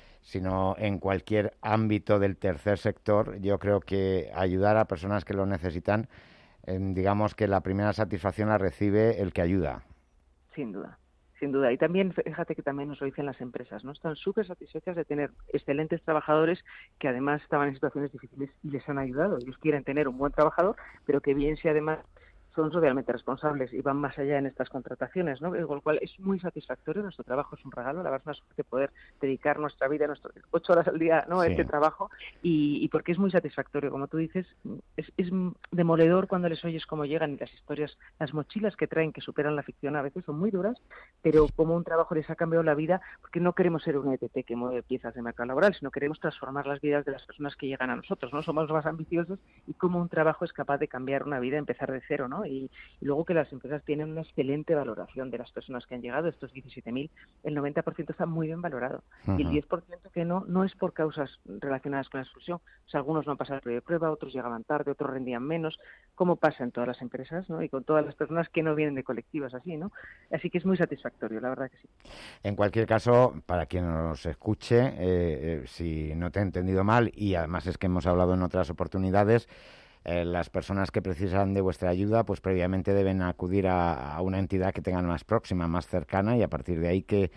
sino en cualquier ámbito del tercer sector, yo creo que ayudar a personas que lo necesitan, digamos que la primera satisfacción la recibe el que ayuda. Sin duda. Sin duda. Y también, fíjate que también nos lo dicen las empresas, ¿no? Están súper satisfechas de tener excelentes trabajadores que además estaban en situaciones difíciles y les han ayudado. Ellos quieren tener un buen trabajador, pero que bien si además son socialmente responsables y van más allá en estas contrataciones, ¿no? Con lo cual es muy satisfactorio, nuestro trabajo es un regalo, la verdad es una suerte poder dedicar nuestra vida, 8 horas al día, ¿no? Sí. A este trabajo, y porque es muy satisfactorio, como tú dices, es demoledor cuando les oyes cómo llegan y las historias, las mochilas que traen que superan la ficción a veces son muy duras, pero como un trabajo les ha cambiado la vida, porque no queremos ser un ETT que mueve piezas de mercado laboral, sino queremos transformar las vidas de las personas que llegan a nosotros, ¿no? Somos más ambiciosos y cómo un trabajo es capaz de cambiar una vida, empezar de cero, ¿no? Y luego que las empresas tienen una excelente valoración de las personas que han llegado, estos 17.000, el 90% está muy bien valorado. Uh-huh. Y el 10% que no es por causas relacionadas con la exclusión. O sea, algunos no han pasado el periodo de prueba, otros llegaban tarde, otros rendían menos, como pasa en todas las empresas, ¿no? Y con todas las personas que no vienen de colectivos así, ¿no? Así que es muy satisfactorio, la verdad que sí. En cualquier caso, para quien nos escuche, si no te he entendido mal, y además es que hemos hablado en otras oportunidades, las personas que precisan de vuestra ayuda, pues previamente deben acudir a una entidad que tengan más próxima, más cercana, y a partir de ahí que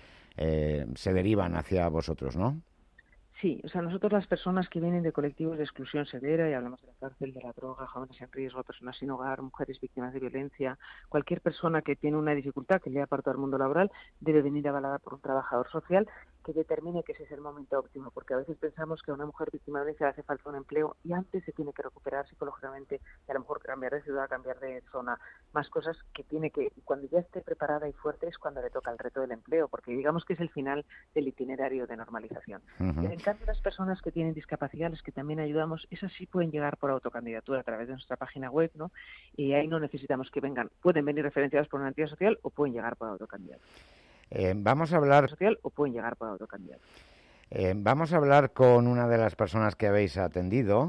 se derivan hacia vosotros, ¿no? Sí, o sea, nosotros las personas que vienen de colectivos de exclusión severa, y hablamos de la cárcel, de la droga, jóvenes en riesgo, personas sin hogar, mujeres víctimas de violencia, cualquier persona que tiene una dificultad que le aparta del mundo laboral debe venir avalada por un trabajador social que determine que ese es el momento óptimo, porque a veces pensamos que a una mujer víctima de violencia le hace falta un empleo y antes se tiene que recuperar psicológicamente y a lo mejor cambiar de ciudad, cambiar de zona, más cosas que tiene que, cuando ya esté preparada y fuerte es cuando le toca el reto del empleo, porque digamos que es el final del itinerario de normalización. Uh-huh. En cambio, las personas que tienen discapacidad, las que también ayudamos, esas sí pueden llegar por autocandidatura a través de nuestra página web, ¿no? Y ahí no necesitamos que vengan, pueden venir referenciados por una entidad social o pueden llegar por autocandidatura. Vamos a hablar social o pueden llegar por autocandidato. Vamos a hablar con una de las personas que habéis atendido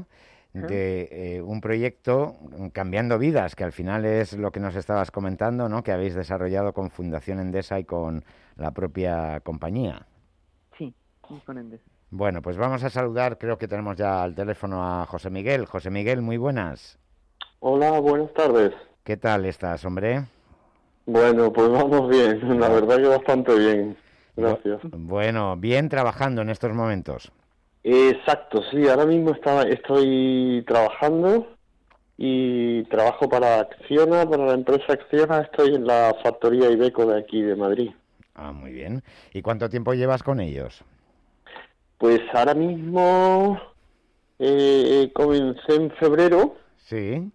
de un proyecto Cambiando Vidas, que al final es lo que nos estabas comentando, ¿no? Que habéis desarrollado con Fundación Endesa y con la propia compañía. Sí, con Endesa. Bueno, pues vamos a saludar, creo que tenemos ya al teléfono a José Miguel. José Miguel, muy buenas. Hola, buenas tardes. ¿Qué tal estás, hombre? Bueno, pues vamos bien, la verdad que bastante bien, gracias. Bueno, bien trabajando en estos momentos. Exacto, sí, ahora mismo estoy trabajando y trabajo para Acciona, para la empresa Acciona, estoy en la factoría Iveco de aquí de Madrid. Ah, muy bien. ¿Y cuánto tiempo llevas con ellos? Pues ahora mismo comencé en febrero. Sí.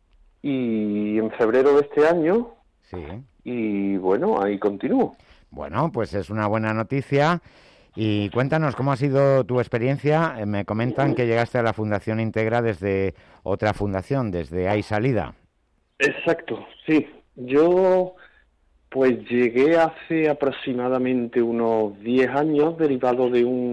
Y en febrero de este año. Sí. Y bueno, ahí continúo. Bueno, pues es una buena noticia. Y cuéntanos, ¿cómo ha sido tu experiencia? Me comentan que llegaste a la Fundación Integra desde otra fundación, desde Hay Salida. Exacto, sí. Yo pues llegué hace aproximadamente unos 10 años derivado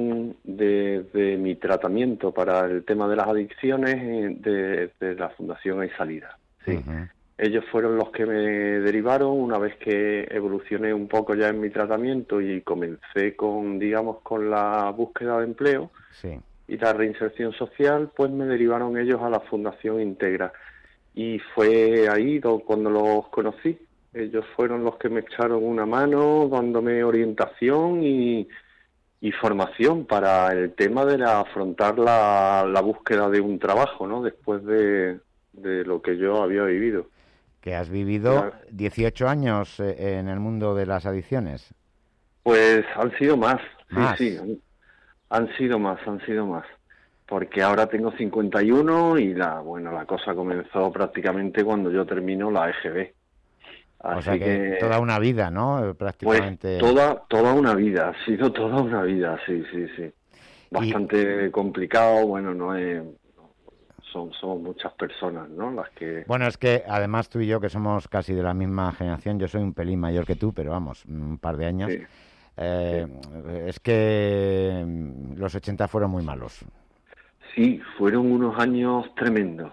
de mi tratamiento para el tema de las adicciones de la Fundación Hay Salida. Sí. Uh-huh. Ellos fueron los que me derivaron una vez que evolucioné un poco ya en mi tratamiento y comencé con la búsqueda de empleo y la reinserción social, pues me derivaron ellos a la Fundación Integra. Y fue ahí cuando los conocí. Ellos fueron los que me echaron una mano, dándome orientación y formación para el tema de afrontar la búsqueda de un trabajo, ¿no? Después de lo que yo había vivido. Que has vivido 18 años en el mundo de las adicciones. Pues han sido más. Sí, han sido más. Porque ahora tengo 51 y la cosa comenzó prácticamente cuando yo termino la EGB. Así o sea que toda una vida, ¿no? Prácticamente. Pues toda una vida, ha sido toda una vida, sí. Bastante complicado, bueno, no es... Somos muchas personas, ¿no? Las que... Bueno, es que además tú y yo, que somos casi de la misma generación, yo soy un pelín mayor que tú, pero vamos, un par de años, sí. Es que los 80 fueron muy malos. sí, fueron unos años tremendos,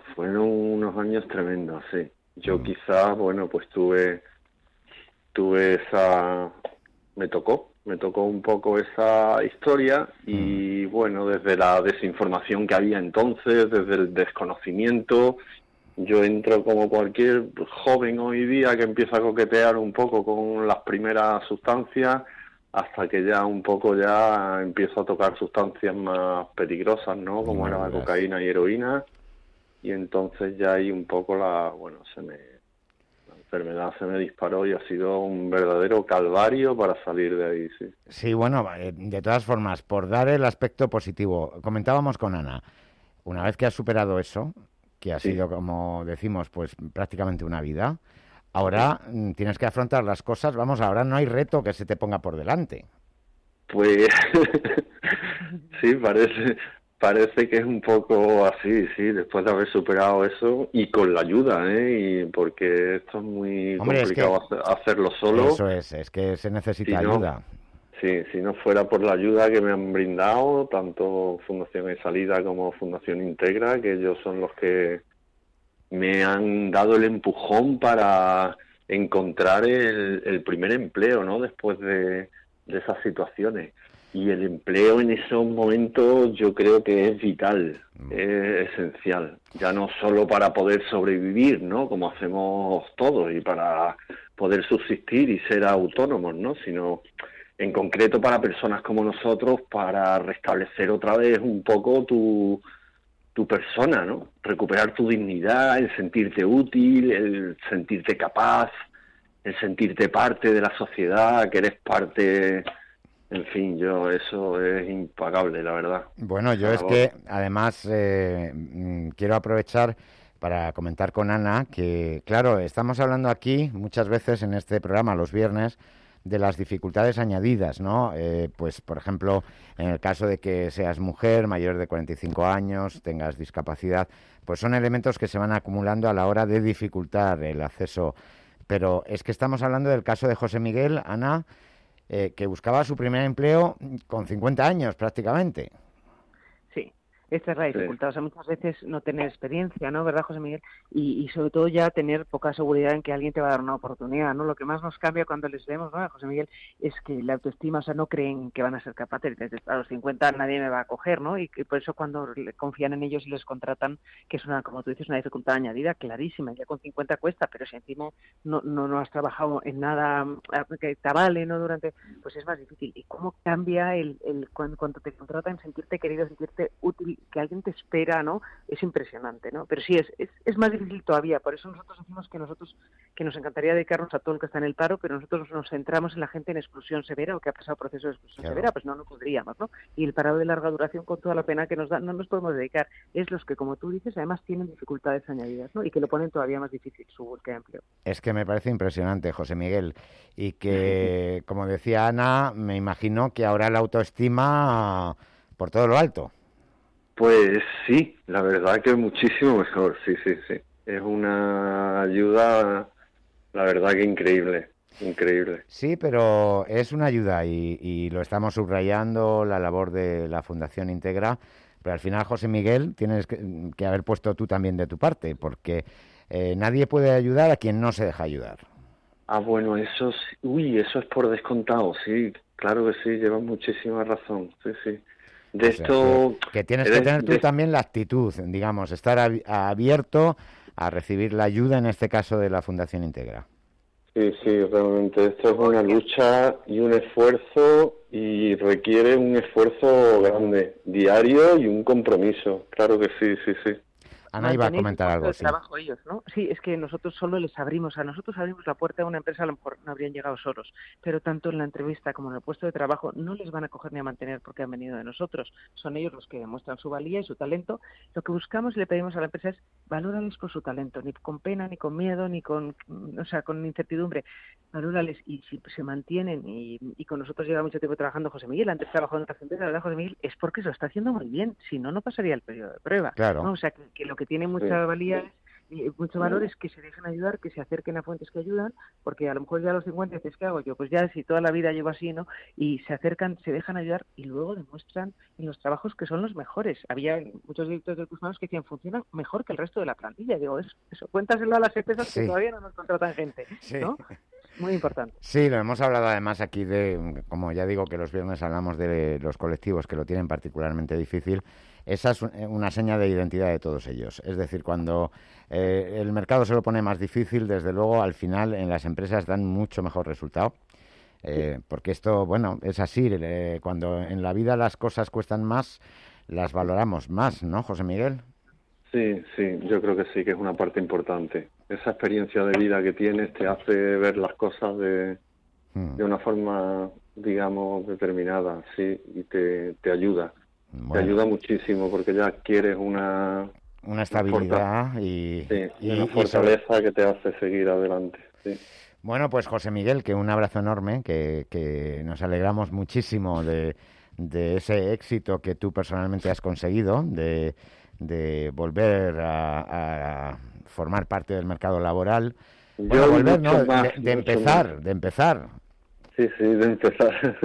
sí. Yo quizás, bueno, pues tuve esa, me tocó un poco esa historia y bueno, desde la desinformación que había entonces, desde el desconocimiento, yo entro como cualquier joven hoy día que empieza a coquetear un poco con las primeras sustancias, hasta que ya un poco ya empiezo a tocar sustancias más peligrosas, ¿no? Como era la cocaína y heroína, y entonces ya ahí un poco la enfermedad se me disparó y ha sido un verdadero calvario para salir de ahí, sí. Sí, bueno, de todas formas, por dar el aspecto positivo, comentábamos con Ana, una vez que has superado eso, que ha sido, como decimos, pues prácticamente una vida, ahora tienes que afrontar las cosas, vamos, ahora no hay reto que se te ponga por delante. Pues sí, parece que es un poco así, sí, después de haber superado eso y con la ayuda, y porque esto es muy complicado hacerlo solo. Eso es que se necesita ayuda. Sí, si no fuera por la ayuda que me han brindado, tanto Fundación eSalida como Fundación Integra, que ellos son los que me han dado el empujón para encontrar el primer empleo, ¿no? Después de esas situaciones. Y el empleo en esos momentos yo creo que es vital, es esencial. Ya no solo para poder sobrevivir, ¿no? Como hacemos todos, y para poder subsistir y ser autónomos, ¿no? Sino en concreto para personas como nosotros, para restablecer otra vez un poco tu persona, ¿no? Recuperar tu dignidad, el sentirte útil, el sentirte capaz, el sentirte parte de la sociedad, que eres parte... En fin, eso es impagable, la verdad. Bueno, yo es que además quiero aprovechar para comentar con Ana que, claro, estamos hablando aquí muchas veces en este programa los viernes de las dificultades añadidas, ¿no? Pues, por ejemplo, en el caso de que seas mujer, mayor de 45 años, tengas discapacidad, pues son elementos que se van acumulando a la hora de dificultar el acceso. Pero es que estamos hablando del caso de José Miguel, Ana, que buscaba su primer empleo con 50 años prácticamente. Sí, esta es la dificultad. O sea, muchas veces no tener experiencia, ¿no? ¿Verdad, José Miguel? Y sobre todo ya tener poca seguridad en que alguien te va a dar una oportunidad, ¿no? Lo que más nos cambia cuando les vemos, ¿no?, a José Miguel, es que la autoestima, o sea, no creen que van a ser capaces. A los 50 nadie me va a coger, ¿no? Y por eso cuando confían en ellos y les contratan, que es una, como tú dices, una dificultad añadida clarísima. Ya con 50 cuesta, pero si encima no has trabajado en nada que te avale, ¿no?, durante, pues es más difícil. Y cómo cambia cuando te contratan, sentirte querido, sentirte útil, que alguien te espera, ¿no? Es impresionante, ¿no? Pero sí, es más difícil todavía. Por eso nosotros decimos que nos encantaría dedicarnos a todo el que está en el paro, pero nosotros nos centramos en la gente en exclusión severa o que ha pasado proceso de exclusión severa, pues no podríamos, ¿no? Y el parado de larga duración, con toda la pena que nos da, no nos podemos dedicar. Es los que, como tú dices, además tienen dificultades añadidas, ¿no? Y que lo ponen todavía más difícil su búsqueda de empleo. Es que me parece impresionante, José Miguel, y que, como decía Ana, me imagino que ahora la autoestima por todo lo alto. Pues sí, la verdad que muchísimo mejor, sí. Es una ayuda, la verdad que increíble. Sí, pero es una ayuda y lo estamos subrayando, la labor de la Fundación Integra, pero al final, José Miguel, tienes que haber puesto tú también de tu parte, porque nadie puede ayudar a quien no se deja ayudar. Ah, bueno, eso es por descontado, sí, claro que sí, llevas muchísima razón, sí. De esto... Que tienes que tener tú también la actitud, digamos, estar abierto a recibir la ayuda, en este caso de la Fundación Integra. Sí, realmente esto es una lucha y un esfuerzo, y requiere un esfuerzo grande, diario, y un compromiso, claro que sí. Ana iba a comentar algo, sí. Trabajo ellos, ¿no? Sí, es que nosotros solo les abrimos, nosotros abrimos la puerta de una empresa, a lo mejor no habrían llegado solos, pero tanto en la entrevista como en el puesto de trabajo no les van a coger ni a mantener porque han venido de nosotros. Son ellos los que demuestran su valía y su talento. Lo que buscamos y le pedimos a la empresa es valórales por su talento, ni con pena, ni con miedo, ni con incertidumbre. Valórales, y si se mantienen, y con nosotros lleva mucho tiempo trabajando José Miguel, antes trabajó en otra empresa, la verdad, José Miguel, es porque se lo está haciendo muy bien, si no pasaría el periodo de prueba. Claro. ¿no? O sea, que lo que tiene mucha valía mucho valor es que se dejen ayudar, que se acerquen a fuentes que ayudan, porque a lo mejor ya a los 50 dices, ¿qué hago yo? Pues ya si toda la vida llevo así, ¿no? Y se acercan, se dejan ayudar y luego demuestran en los trabajos que son los mejores. Había muchos directores de recursos humanos que decían, funcionan mejor que el resto de la plantilla. Digo, eso cuéntaselo a las empresas que todavía no nos contratan gente, ¿no? Muy importante. Sí, lo hemos hablado además aquí de, como ya digo, que los viernes hablamos de los colectivos que lo tienen particularmente difícil. Esa es una seña de identidad de todos ellos. Es decir, cuando el mercado se lo pone más difícil, desde luego, al final en las empresas dan mucho mejor resultado. Porque esto, bueno, es así. Cuando en la vida las cosas cuestan más, las valoramos más, ¿no, José Miguel? Sí, yo creo que sí, que es una parte importante. Esa experiencia de vida que tienes te hace ver las cosas de una forma, digamos, determinada, sí, y te ayuda. Bueno. Te ayuda muchísimo porque ya adquieres una estabilidad una fortaleza que te hace seguir adelante, sí. Bueno, pues José Miguel, que un abrazo enorme, que nos alegramos muchísimo de ese éxito que tú personalmente has conseguido, de volver a formar parte del mercado laboral. Bueno, volver, ¿no? De empezar. Sí, de empezar.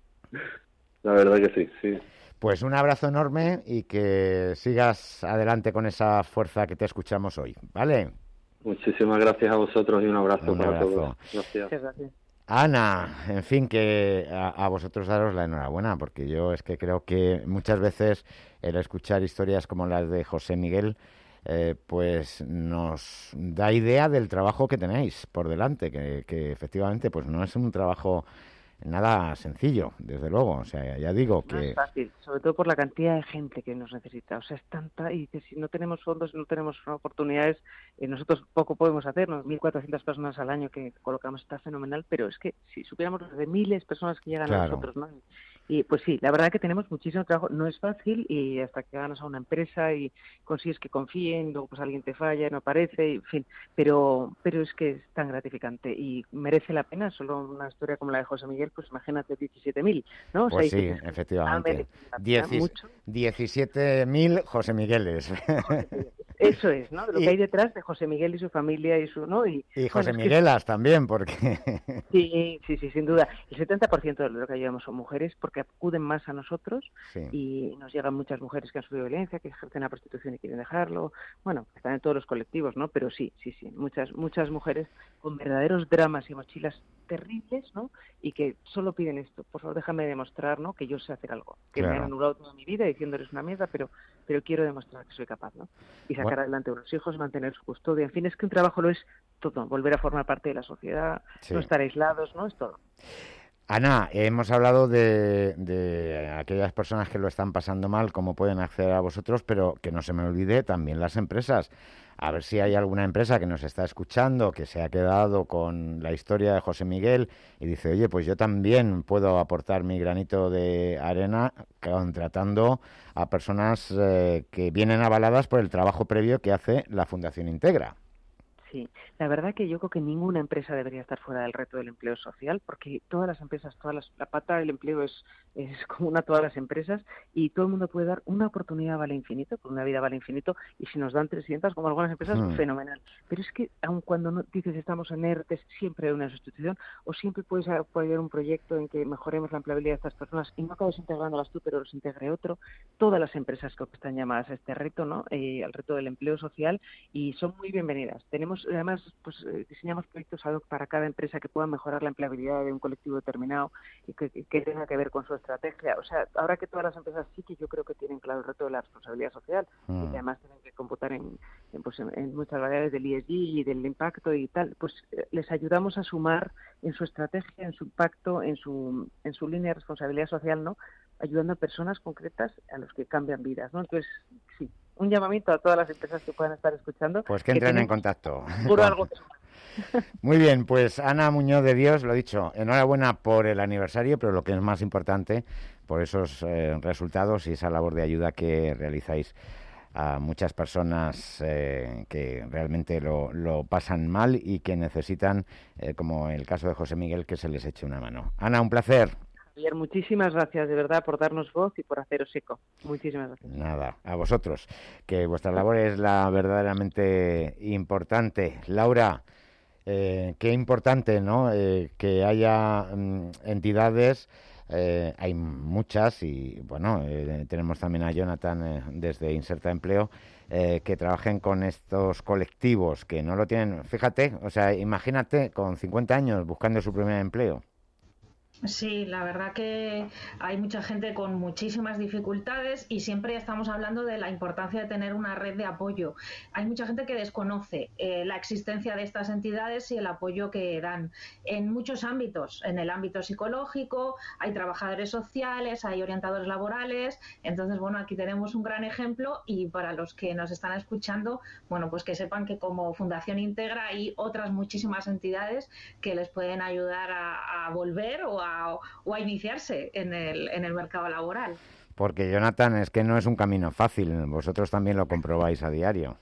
La verdad que sí. Pues un abrazo enorme y que sigas adelante con esa fuerza que te escuchamos hoy, ¿vale? Muchísimas gracias a vosotros y un abrazo para todos. Gracias. Ana, en fin, que a vosotros daros la enhorabuena, porque yo es que creo que muchas veces el escuchar historias como las de José Miguel, pues nos da idea del trabajo que tenéis por delante, que efectivamente pues no es un trabajo nada sencillo, desde luego. O sea, ya digo que... No es fácil, sobre todo por la cantidad de gente que nos necesita. O sea, es tanta, y que si no tenemos fondos, no tenemos oportunidades, nosotros poco podemos hacer, ¿no? 1.400 personas al año que colocamos está fenomenal, pero es que si supiéramos los de miles de personas que llegan a nosotros, ¿no? Y pues sí, la verdad que tenemos muchísimo trabajo, no es fácil, y hasta que ganas a una empresa y consigues que confíen, luego pues alguien te falla, no aparece, en fin, pero es que es tan gratificante y merece la pena. Solo una historia como la de José Miguel, pues imagínate 17.000, ¿no? Pues sí, efectivamente. 17.000 José Migueles. Eso es, ¿no? Lo que hay detrás de José Miguel y su familia y su, ¿no? Y José Miguelas también, porque... Sí, sin duda. El 70% de lo que llevamos son mujeres, porque acuden más a nosotros, y nos llegan muchas mujeres que han sufrido violencia, que ejercen la prostitución y quieren dejarlo. Bueno, están en todos los colectivos, ¿no? Pero sí, muchas mujeres con verdaderos dramas y mochilas terribles, ¿no? Y que solo piden esto: por favor, déjame demostrar, ¿no?, que yo sé hacer algo, que me han anulado toda mi vida diciendo eres una mierda, pero quiero demostrar que soy capaz, ¿no? Y sacar adelante a unos hijos, mantener su custodia. En fin, es que un trabajo lo es todo, volver a formar parte de la sociedad, no estar aislados, ¿no? Es todo. Ana, hemos hablado de aquellas personas que lo están pasando mal, cómo pueden acceder a vosotros, pero que no se me olvide también las empresas. A ver si hay alguna empresa que nos está escuchando, que se ha quedado con la historia de José Miguel y dice, oye, pues yo también puedo aportar mi granito de arena contratando a personas que vienen avaladas por el trabajo previo que hace la Fundación Integra. Sí, la verdad que yo creo que ninguna empresa debería estar fuera del reto del empleo social, porque todas las empresas, la pata del empleo es común a todas las empresas, y todo el mundo puede dar una oportunidad vale infinito, por una vida vale infinito, y si nos dan 300, como algunas empresas, fenomenal. Pero es que aun cuando no dices estamos en ERTES, siempre hay una sustitución, o siempre puedes apoyar un proyecto en que mejoremos la empleabilidad de estas personas y no acabes integrándolas tú, pero los integre otro. Todas las empresas creo que están llamadas a este reto, ¿no? Al reto del empleo social, y son muy bienvenidas. Además, pues diseñamos proyectos ad hoc para cada empresa que puedan mejorar la empleabilidad de un colectivo determinado y que tenga que ver con su estrategia. O sea, ahora que todas las empresas sí que yo creo que tienen claro el reto de la responsabilidad social, y que además tienen que computar en muchas variables del ESG y del impacto y tal, pues les ayudamos a sumar en su estrategia, en su impacto, en su línea de responsabilidad social, ¿no? Ayudando a personas concretas a los que cambian vidas, ¿no? Entonces, sí, un llamamiento a todas las empresas que puedan estar escuchando. Pues que entren en contacto. Algo que... Muy bien, pues Ana Muñoz de Dios, lo dicho, enhorabuena por el aniversario, pero lo que es más importante, por esos resultados y esa labor de ayuda que realizáis a muchas personas que realmente lo pasan mal y que necesitan, como el caso de José Miguel, que se les eche una mano. Ana, un placer. Javier, muchísimas gracias de verdad por darnos voz y por haceros eco. Muchísimas gracias. Nada, a vosotros, que vuestra labor es la verdaderamente importante. Laura, qué importante, ¿no? Que haya entidades, hay muchas y bueno, tenemos también a Jonathan desde Inserta Empleo, que trabajen con estos colectivos que no lo tienen. Fíjate, o sea, imagínate con 50 años buscando su primer empleo. Sí, la verdad que hay mucha gente con muchísimas dificultades y siempre estamos hablando de la importancia de tener una red de apoyo. Hay mucha gente que desconoce la existencia de estas entidades y el apoyo que dan en muchos ámbitos. En el ámbito psicológico, hay trabajadores sociales, hay orientadores laborales. Entonces, bueno, aquí tenemos un gran ejemplo y para los que nos están escuchando, bueno, pues que sepan que como Fundación Integra hay otras muchísimas entidades que les pueden ayudar a volver o a iniciarse en el mercado laboral. Porque, Jonathan, es que no es un camino fácil. Vosotros también lo comprobáis a diario.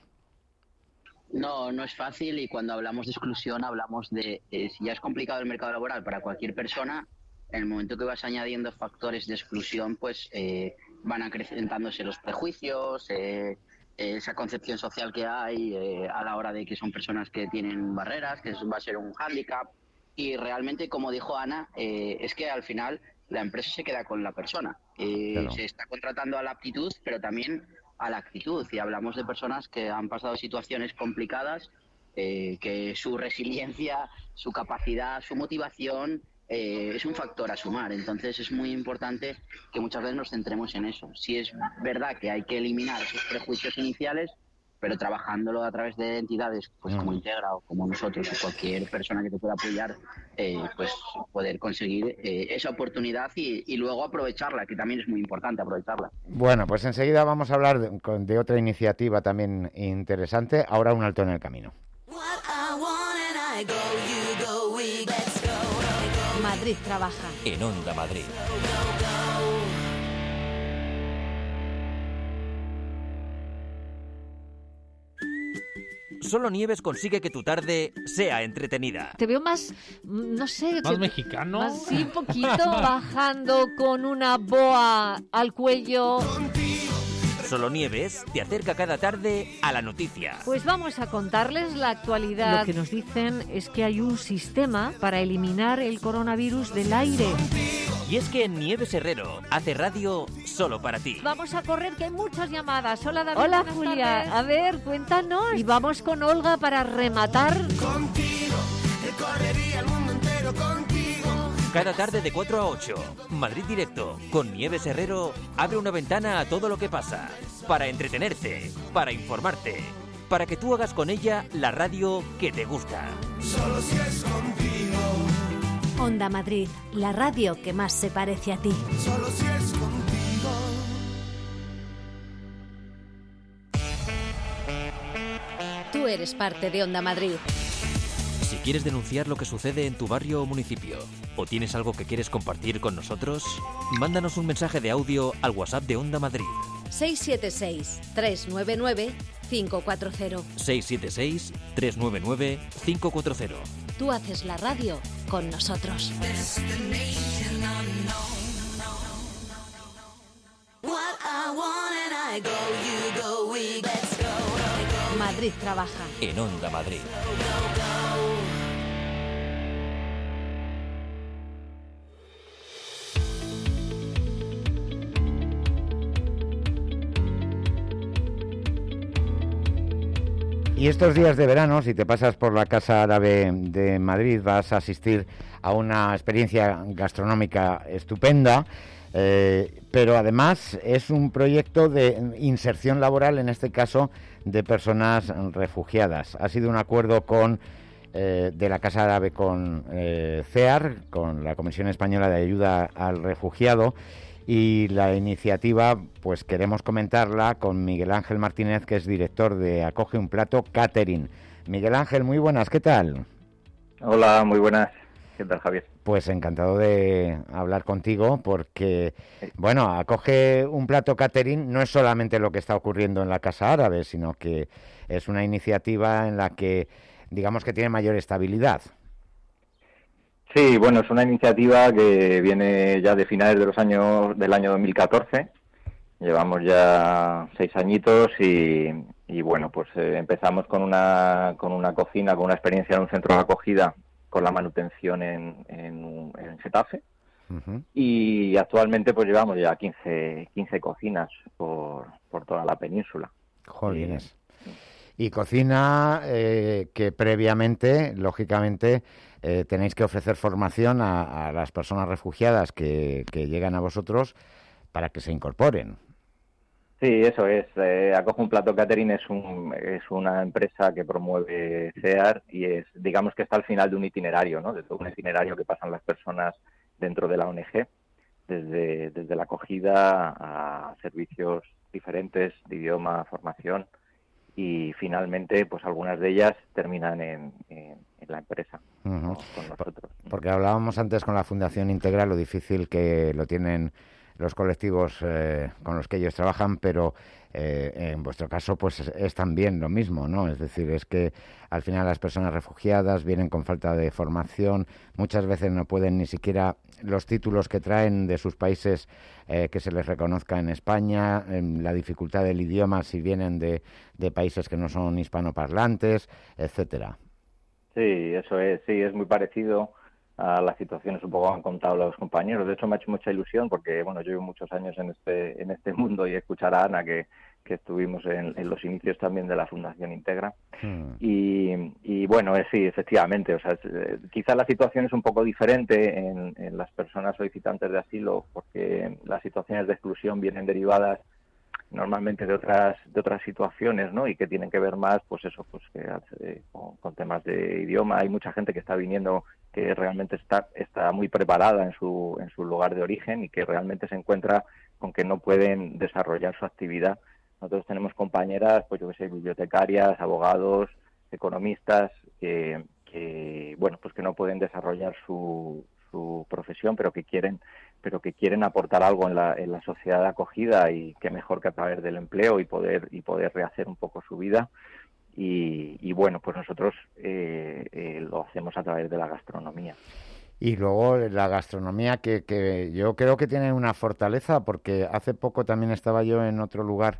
No, no es fácil y cuando hablamos de exclusión hablamos de, si ya es complicado el mercado laboral para cualquier persona, en el momento que vas añadiendo factores de exclusión, pues van acrecentándose los prejuicios, esa concepción social que hay a la hora de que son personas que tienen barreras, que eso va a ser un hándicap. Y realmente, como dijo Ana, es que al final la empresa se queda con la persona. Claro. Se está contratando a la aptitud, pero también a la actitud. Y hablamos de personas que han pasado situaciones complicadas, que su resiliencia, su capacidad, su motivación es un factor a sumar. Entonces es muy importante que muchas veces nos centremos en eso. Sí es verdad que hay que eliminar esos prejuicios iniciales, pero trabajándolo a través de entidades pues como Integra o como nosotros o cualquier persona que te pueda apoyar, pues poder conseguir esa oportunidad y luego aprovecharla, que también es muy importante aprovecharla. Bueno, pues enseguida vamos a hablar de otra iniciativa también interesante. Ahora un alto en el camino. Madrid trabaja. En Onda Madrid. Solo Nieves consigue que tu tarde sea entretenida. Te veo más, no sé... ¿Más mexicano? Más, sí, un poquito, bajando con una boa al cuello. Solo Nieves te acerca cada tarde a la noticia. Pues vamos a contarles la actualidad. Lo que nos dicen es que hay un sistema para eliminar el coronavirus del aire. Y es que Nieves Herrero hace radio solo para ti. Vamos a correr, que hay muchas llamadas. Hola, David. Hola, Julia. Tardes. A ver, cuéntanos. Y vamos con Olga para rematar. Contigo, recorrería el mundo entero contigo. Cada tarde de 4 a 8, Madrid Directo, con Nieves Herrero, abre una ventana a todo lo que pasa. Para entretenerte, para informarte, para que tú hagas con ella la radio que te gusta. Solo si es contigo. Onda Madrid, la radio que más se parece a ti. Solo si es contigo. Tú eres parte de Onda Madrid. Si quieres denunciar lo que sucede en tu barrio o municipio, o tienes algo que quieres compartir con nosotros, mándanos un mensaje de audio al WhatsApp de Onda Madrid. 676-399-540. 676-399-540. Tú haces la radio con nosotros. Madrid trabaja. En Onda Madrid. Y estos días de verano, si te pasas por la Casa Árabe de Madrid, vas a asistir a una experiencia gastronómica estupenda, pero además es un proyecto de inserción laboral, en este caso de personas refugiadas. Ha sido un acuerdo de la Casa Árabe con CEAR, con la Comisión Española de Ayuda al Refugiado, y la iniciativa, pues queremos comentarla con Miguel Ángel Martínez, que es director de Acoge un Plato Catering. Miguel Ángel, muy buenas, ¿qué tal? Hola, muy buenas. ¿Qué tal, Javier? Pues encantado de hablar contigo porque, bueno, Acoge un Plato Catering no es solamente lo que está ocurriendo en la Casa Árabe, sino que es una iniciativa en la que, digamos que tiene mayor estabilidad. Sí, bueno, es una iniciativa que viene ya de finales del año 2014. Llevamos ya 6 añitos y bueno, pues empezamos con una cocina, con una experiencia en un centro de acogida con la manutención en Getafe. Uh-huh. Y actualmente pues llevamos ya 15 cocinas por toda la península. Jolines. Y cocina que previamente, lógicamente, tenéis que ofrecer formación a las personas refugiadas que llegan a vosotros para que se incorporen. Sí, eso es. Acoge un Plato Catering es una empresa que promueve CEAR y digamos que está al final de un itinerario, ¿no? De todo un itinerario que pasan las personas dentro de la ONG, desde la acogida a servicios diferentes de idioma, formación, y finalmente pues algunas de ellas terminan en la empresa. Uh-huh. Con nosotros. Porque hablábamos antes con la Fundación Integra lo difícil que lo tienen los colectivos con los que ellos trabajan, pero en vuestro caso pues es también lo mismo, ¿no? Es decir, es que al final las personas refugiadas vienen con falta de formación, muchas veces no pueden ni siquiera los títulos que traen de sus países que se les reconozca en España, la dificultad del idioma si vienen de países que no son hispanoparlantes, etcétera. Sí, eso es, sí, es muy parecido a las situaciones un poco que han contado los compañeros. De hecho, me ha hecho mucha ilusión porque, bueno, yo llevo muchos años en este mundo y escuchar a Ana que estuvimos en los inicios también de la Fundación Integra. Y bueno, sí, efectivamente, o sea, quizá la situación es un poco diferente en las personas solicitantes de asilo porque las situaciones de exclusión vienen derivadas normalmente de otras situaciones, ¿no? Y que tienen que ver más, pues eso, pues con temas de idioma. Hay mucha gente que está viniendo que realmente está muy preparada en su lugar de origen y que realmente se encuentra con que no pueden desarrollar su actividad. Nosotros tenemos compañeras, pues yo que sé, bibliotecarias, abogados, economistas, que bueno, pues que no pueden desarrollar su profesión, pero que quieren aportar algo en la sociedad de acogida, y qué mejor que a través del empleo y poder rehacer un poco su vida. Y bueno, pues nosotros lo hacemos a través de la gastronomía. Y luego la gastronomía que yo creo que tiene una fortaleza, porque hace poco también estaba yo en otro lugar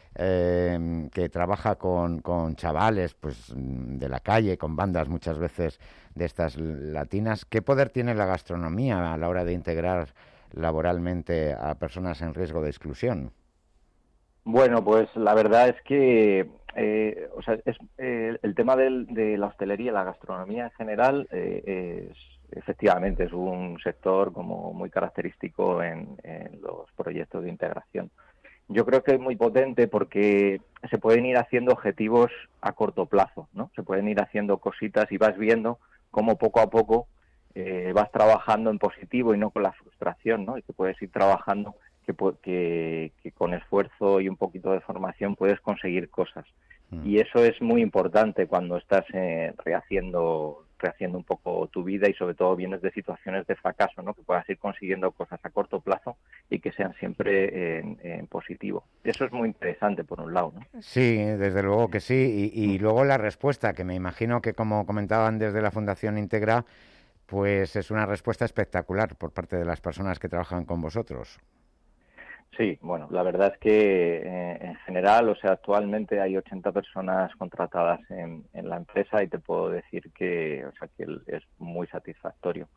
que trabaja con chavales pues de la calle, con bandas muchas veces de estas latinas. ¿Qué poder tiene la gastronomía a la hora de integrar laboralmente a personas en riesgo de exclusión? Bueno, pues la verdad es que o sea, el tema de la hostelería y la gastronomía en general efectivamente es un sector como muy característico en los proyectos de integración. Yo creo que es muy potente porque se pueden ir haciendo objetivos a corto plazo, ¿no? Se pueden ir haciendo cositas y vas viendo cómo poco a poco vas trabajando en positivo y no con la frustración, ¿no? Y que puedes ir trabajando que con esfuerzo y un poquito de formación puedes conseguir cosas. Y eso es muy importante cuando estás rehaciendo un poco tu vida y sobre todo vienes de situaciones de fracaso, ¿no? Que puedas ir consiguiendo cosas a corto plazo y que sean siempre en positivo. Eso es muy interesante por un lado, ¿no? Sí, desde luego que sí. Y luego la respuesta, que me imagino que, como comentaban desde la Fundación Integra, pues es una respuesta espectacular por parte de las personas que trabajan con vosotros. Sí, bueno, la verdad es que en general, o sea, actualmente hay 80 personas contratadas en la empresa y te puedo decir que, o sea, que es muy satisfactorio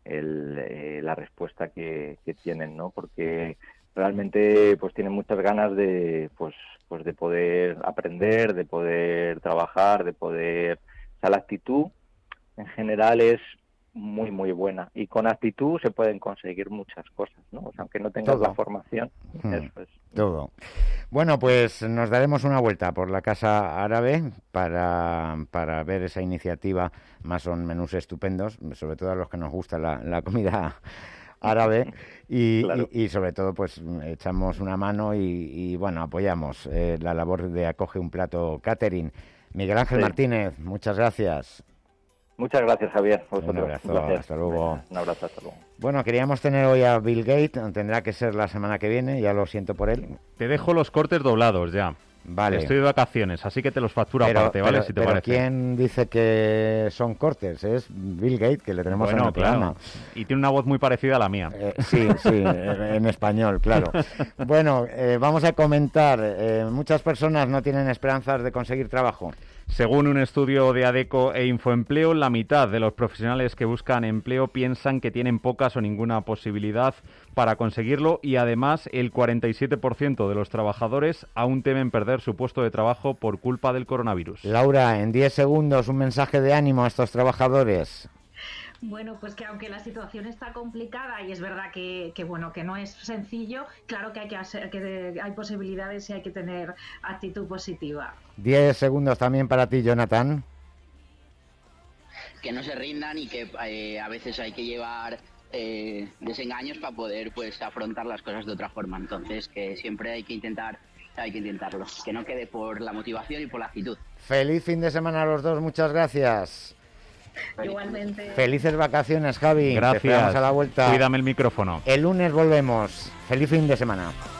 la respuesta que tienen, ¿no? Porque realmente pues tienen muchas ganas de de poder aprender, de poder trabajar, o sea, la actitud en general es muy muy buena, y con actitud se pueden conseguir muchas cosas, ¿no? O sea, aunque no tengas la formación, eso es. Todo. Bueno, pues nos daremos una vuelta por la Casa Árabe para ver esa iniciativa. Más son menús estupendos, sobre todo a los que nos gusta la comida árabe, y, claro. y sobre todo pues echamos una mano y bueno, apoyamos la labor de Acoge un Plato Catering. Miguel Ángel Martínez, muchas gracias. Muchas gracias, Javier. Un abrazo, hasta luego. Un abrazo, hasta luego. Bueno, queríamos tener hoy a Bill Gates, tendrá que ser la semana que viene, ya lo siento por él. Te dejo los cortes doblados ya. Vale. Estoy de vacaciones, así que te los facturo aparte, ¿vale? Si te parece. ¿Quién dice que son cortes? Es Bill Gates, que le tenemos en el programa. Y tiene una voz muy parecida a la mía. Sí, en español, claro. Bueno, vamos a comentar. Muchas personas no tienen esperanzas de conseguir trabajo. Según un estudio de ADECO e Infoempleo, la mitad de los profesionales que buscan empleo piensan que tienen pocas o ninguna posibilidad para conseguirlo y además el 47% de los trabajadores aún temen perder su puesto de trabajo por culpa del coronavirus. Laura, en 10 segundos un mensaje de ánimo a estos trabajadores. Bueno, pues que aunque la situación está complicada y es verdad que bueno, que no es sencillo, claro que hay posibilidades y hay que tener actitud positiva. 10 segundos también para ti, Jonathan. Que no se rindan y que a veces hay que llevar desengaños para poder pues afrontar las cosas de otra forma. Entonces, que siempre hay que intentarlo. Que no quede por la motivación y por la actitud. Feliz fin de semana a los dos, muchas gracias. Igualmente. Felices vacaciones, Javi. Gracias. Te esperamos a la vuelta. Cuídame el micrófono. El lunes volvemos. Feliz fin de semana.